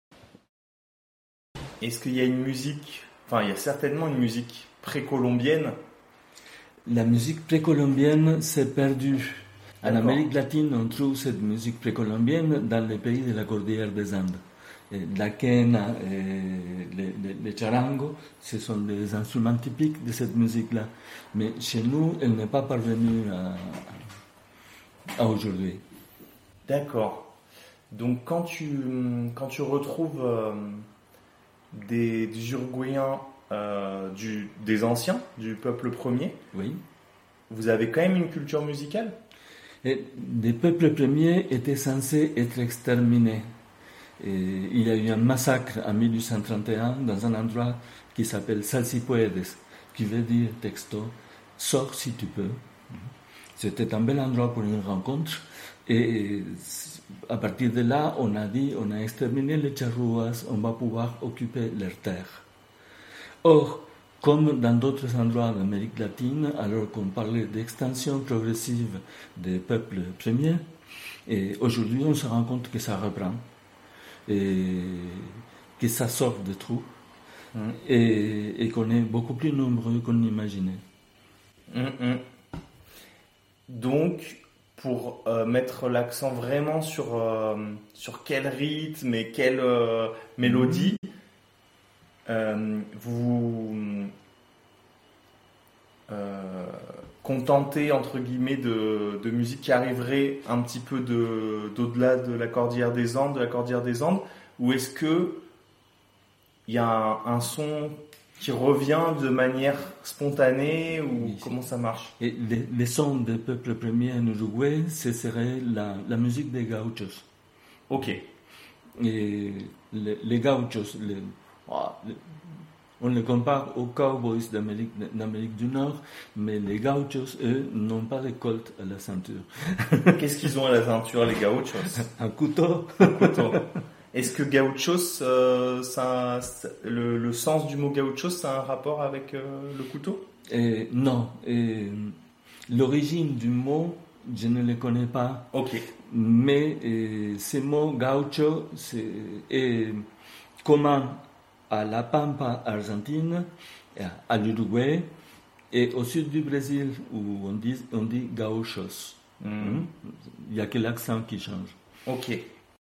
Est-ce qu'il y a une musique, enfin il y a certainement une musique précolombienne? La musique précolombienne s'est perdue. En D'accord. Amérique latine, on trouve cette musique précolombienne dans les pays de la cordillère des Andes. Et la quena et le, le, le charango, ce sont des instruments typiques de cette musique-là. Mais chez nous, elle n'est pas parvenue à, à aujourd'hui. D'accord. Donc quand tu, quand tu retrouves euh, des, des Uruguayens, euh, du, des anciens, du peuple premier, oui. Vous avez quand même une culture musicale? Et les peuples premiers étaient censés être exterminés. Et il y a eu un massacre en mille huit cent trente et un dans un endroit qui s'appelle Salsipuedes, qui veut dire texto, sors si tu peux. C'était un bel endroit pour une rencontre. Et à partir de là, on a dit, on a exterminé les charrúas, on va pouvoir occuper leurs terres. Or, comme dans d'autres endroits d'Amérique latine, alors qu'on parlait d'extension progressive des peuples premiers, et aujourd'hui on se rend compte que ça reprend, et que ça sort des trous, mmh. et, et qu'on est beaucoup plus nombreux qu'on imaginait. Mmh. Donc, pour euh, mettre l'accent vraiment sur, euh, sur quel rythme et quelle euh, mélodie, euh, vous euh, contentez entre guillemets de, de musique qui arriverait un petit peu de, d'au-delà de la cordillère des Andes, de la cordillère des Andes, ou est-ce que il y a un, un son qui revient de manière spontanée, ou oui, comment ça marche? Et les, les sons des peuples premiers en Uruguay, ce serait la, la musique des gauchos. Ok. Et les, les gauchos, les, les, on les compare aux cowboys d'Amérique, d'Amérique du Nord, mais les gauchos, eux, n'ont pas de colt à la ceinture. Qu'est-ce qu'ils ont à la ceinture, les gauchos? Un couteau. Un couteau. Est-ce que gauchos, euh, ça, ça, le, le sens du mot gauchos, ça a un rapport avec euh, le couteau? Et non. Et l'origine du mot je ne les connais pas. Ok. Mais euh, ce mot gaucho c'est, est commun à la Pampa argentine, à l'Uruguay et au sud du Brésil où on dit, on dit gauchos. Mm. Il n'y a que l'accent qui change. Ok.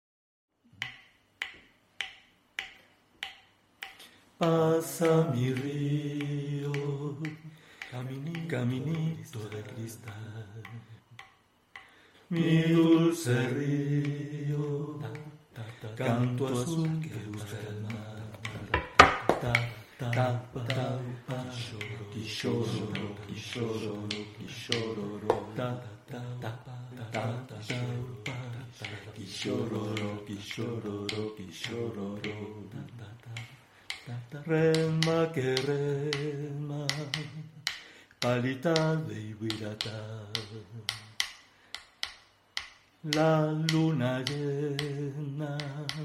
Pasa mi río, caminito, caminito de cristal, mi dulce río, canto azul que busca el mar, ta, ta, ta, ta, ta, quishororo, quishororo, quishororo, ta, ta, ta, ta, ta, ta, quishororo, quishororo, quishororo, ta, ta, ta. Rema que rema, palita de Ibirata, la luna llena,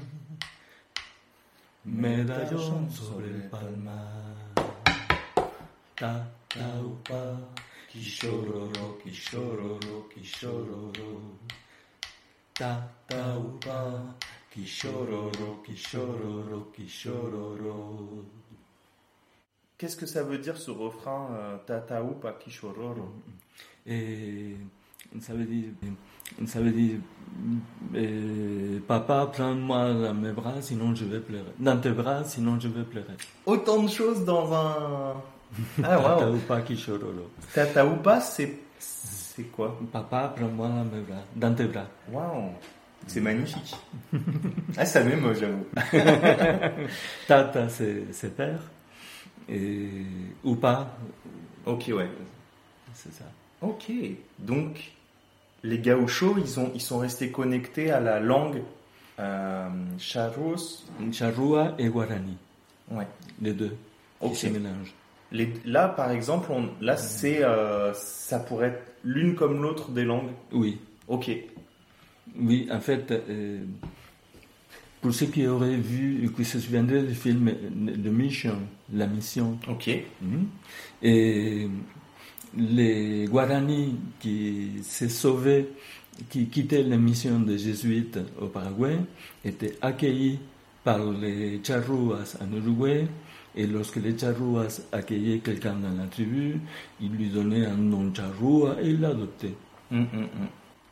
medallón sobre el palmar, ta ta upa, quishororo, quishororo, quishororo, ta ta upa. Kishororo, kishororo, kishororo. Qu'est-ce que ça veut dire ce refrain euh, Tataoupa kishororo? Et ça veut dire, ça veut dire euh, papa, prends-moi dans mes bras, sinon je vais pleurer. Dans tes bras, sinon je vais pleurer. Autant de choses dans un. Ah wow. Tataoupa kishororo. Tataoupa, c'est c'est quoi? Papa, prends-moi dans mes bras, dans tes bras. Waouh. C'est magnifique. Ah, ça m'émeut, j'avoue. Tata, c'est, c'est père. Et Upa. Ok, ouais. C'est ça. Ok. Donc, les gauchos, ils, ont, ils sont restés connectés à la langue euh, charros. Charrua et Guarani. Ouais. Les deux. Ok. Qui se mélangent. Les, là, par exemple, on, là, c'est, euh, ça pourrait être l'une comme l'autre des langues. Oui. Ok. Oui, en fait, euh, pour ceux qui auraient vu, qui se souviendraient du film The Mission, La Mission. Ok. Mm-hmm. Et les Guarani qui s'est sauvés, qui quittaient la mission des jésuites au Paraguay, étaient accueillis par les charruas en Uruguay. Et lorsque les charruas accueillaient quelqu'un dans la tribu, ils lui donnaient un nom charrua et il l'adoptaient. Mm, mm, mm.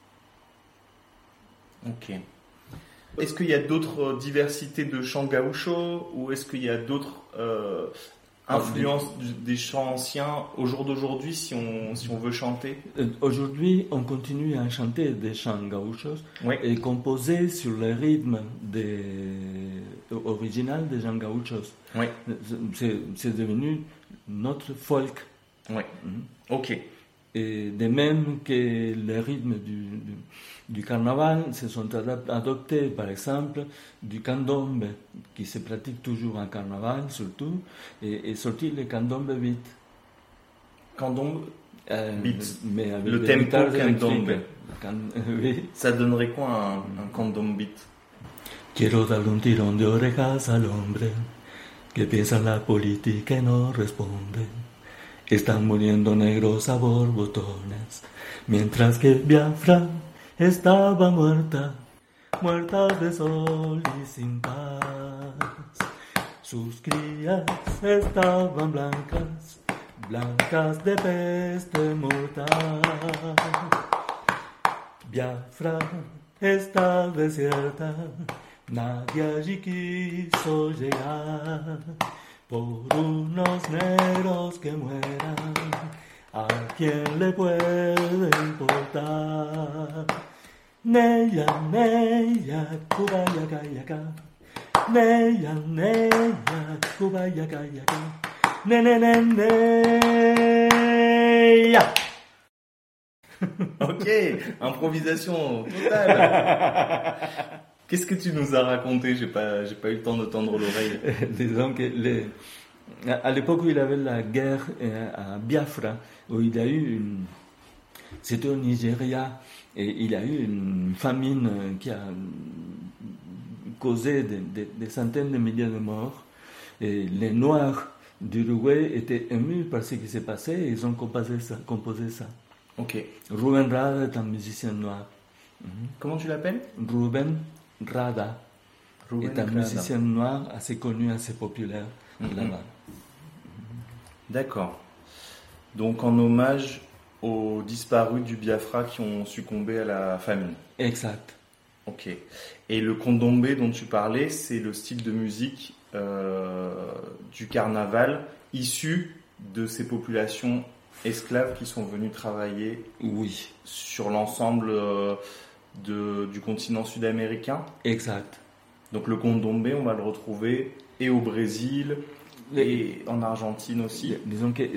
Ok. Est-ce qu'il y a d'autres diversités de chants gauchos ou est-ce qu'il y a d'autres euh, influences des chants anciens au jour d'aujourd'hui si on, si on veut chanter? Aujourd'hui, on continue à chanter des chants gauchos oui. et composés sur le rythme des, original des chants gauchos. Oui. C'est, c'est devenu notre folk. Oui. Mm-hmm. Ok. Et de même que les rythmes du, du, du carnaval se sont adoptés, par exemple, du candombe, qui se pratique toujours en carnaval surtout, et, et sorti le candombe beat. Candombe euh, beat. Mais avec le tempo candombe. Can, oui. Ça donnerait quoi un, un candombe beat? Quiero darle un tirón de orejas al hombre que piensa en la política y no responde. Están muriendo negros a borbotones, mientras que Biafra estaba muerta, muerta de sol y sin paz. Sus crías estaban blancas, blancas de peste mortal. Biafra está desierta, nadie allí quiso llegar. Por unos negros que mueran, ¿a quién le puede importar? Neya, neya, kubaya, kayaka. Neya, neya, kubaya, kayaka. Ne, ne, ne, neya. Ok, improvisation totale. Qu'est-ce que tu nous as raconté? J'ai pas, j'ai pas eu le temps de tendre l'oreille. Disons que les, à l'époque où il avait la guerre à Biafra, où il a eu une, c'était au Nigeria, et il a eu une famine qui a causé des, des, des centaines de milliers de morts. Et les Noirs d'Uruguay étaient émus par ce qui s'est passé et ils ont composé ça. Composé ça. Ok. Ruben Rada est un musicien noir. Mm-hmm. Comment tu l'appelles? Ruben Rada Ruben est un Rada. musicien noir assez connu, assez populaire mm-hmm. là-bas. D'accord. Donc en hommage aux disparus du Biafra qui ont succombé à la famine. Exact. Ok. Et le candomblé dont tu parlais, c'est le style de musique euh, du carnaval issu de ces populations esclaves qui sont venues travailler oui. sur l'ensemble euh, de, du continent sud-américain. Exact. Donc le candomblé, on va le retrouver et au Brésil Les... et en Argentine aussi. Disons que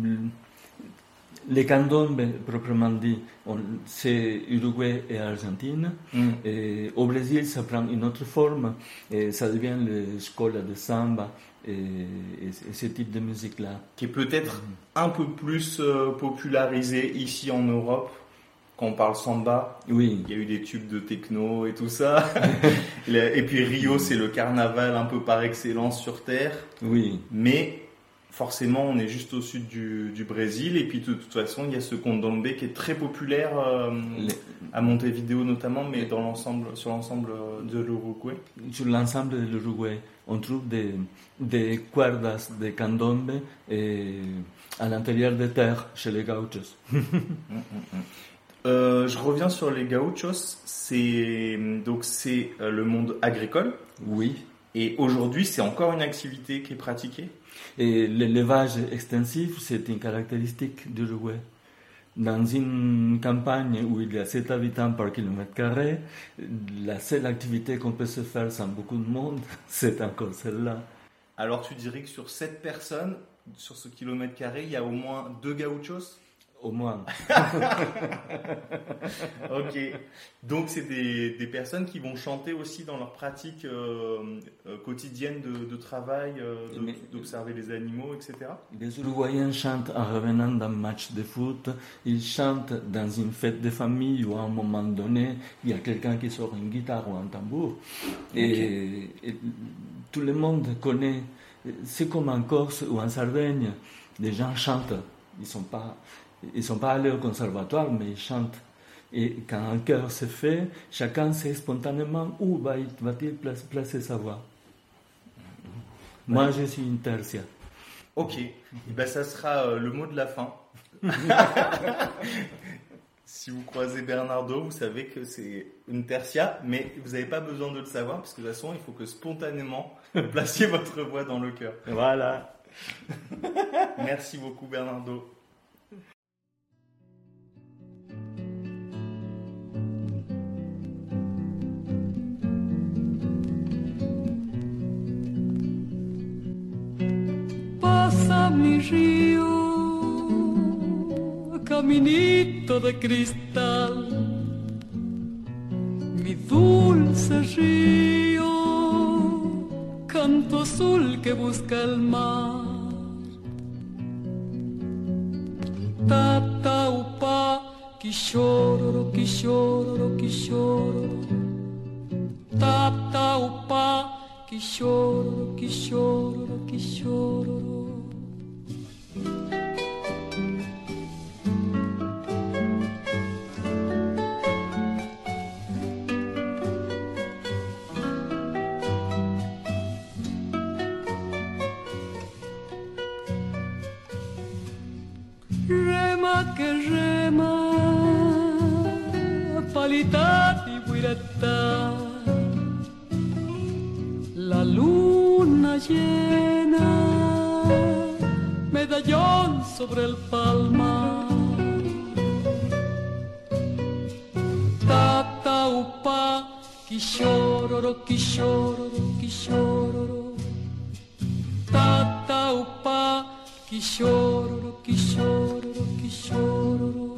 les candombe, proprement dit, on, c'est Uruguay et Argentine. Mm. Et au Brésil, ça prend une autre forme et ça devient l'école de samba et, et, et ce type de musique-là. Qui est peut-être mm. un peu plus euh, popularisé ici en Europe. Quand on parle samba, oui. il y a eu des tubes de techno et tout ça. Et puis Rio, c'est le carnaval un peu par excellence sur Terre. Oui. Mais forcément, on est juste au sud du, du Brésil. Et puis de toute façon, il y a ce candomblé qui est très populaire euh, Les... à Montevideo notamment, mais dans l'ensemble, sur l'ensemble de l'Uruguay. Sur l'ensemble de l'Uruguay, on trouve des, des cuerdas de candombe et à l'intérieur des terres chez les gauchos. Euh, je reviens sur les gauchos, c'est donc c'est euh, le monde agricole. Oui. Et aujourd'hui, c'est encore une activité qui est pratiquée. Et l'élevage extensif, c'est une caractéristique du Uruguay. Dans une campagne où il y a sept habitants par kilomètre carré, la seule activité qu'on peut se faire sans beaucoup de monde, c'est encore celle-là. Alors tu dirais que sur sept personnes, sur ce kilomètre carré, il y a au moins deux gauchos? Au moins. Ok. Donc c'est des, des personnes qui vont chanter aussi dans leur pratique euh, euh, quotidienne de, de travail, euh, de, Mais, d'observer les animaux, et cetera. Les Uruguayens chantent en revenant d'un match de foot, ils chantent dans une fête de famille où à un moment donné, il y a quelqu'un qui sort une guitare ou un tambour. Okay. Et, et tout le monde connaît, c'est comme en Corse ou en Sardaigne, les gens chantent, ils sont pas... Ils ne sont pas allés au conservatoire, mais ils chantent. Et quand un chœur se fait, chacun sait spontanément où va-t-il placer sa voix. Ouais. Moi, je suis une tertia. Ok, et ben, ça sera euh, le mot de la fin. Si vous croisez Bernardo, vous savez que c'est une tertia, mais vous n'avez pas besoin de le savoir, parce que de toute façon, il faut que spontanément, vous placiez votre voix dans le chœur. Voilà. Merci beaucoup, Bernardo. Mi río, caminito de cristal, mi dulce río, canto azul que busca el mar. Tataupa, quixororo, quixororo, quixororo. Tataupa, quixororo, quixororo, quixororo. Rema que rema, palita y buirata, la luna llena, medallón sobre el palmar. Tataupa, quixororo, quixororo, quixororo. Tataupa, quixororo, quixororo, quixororo.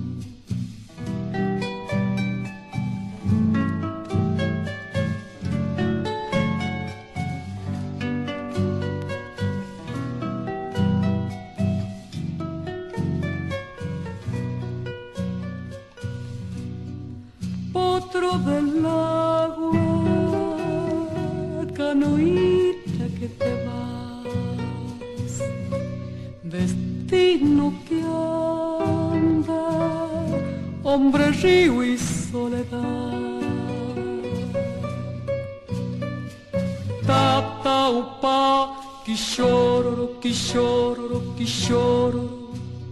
Potro del agua, canoita que te vas, destino que anda hombre, río y soledad. Ta upa, quillororo, quillororo, quillororo.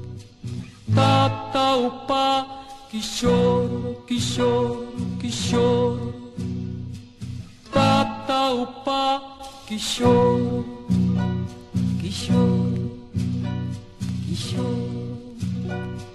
Ta upa, quillororo, quillororo, quillororo. Ta upa, quillororo, quillororo, quillororo.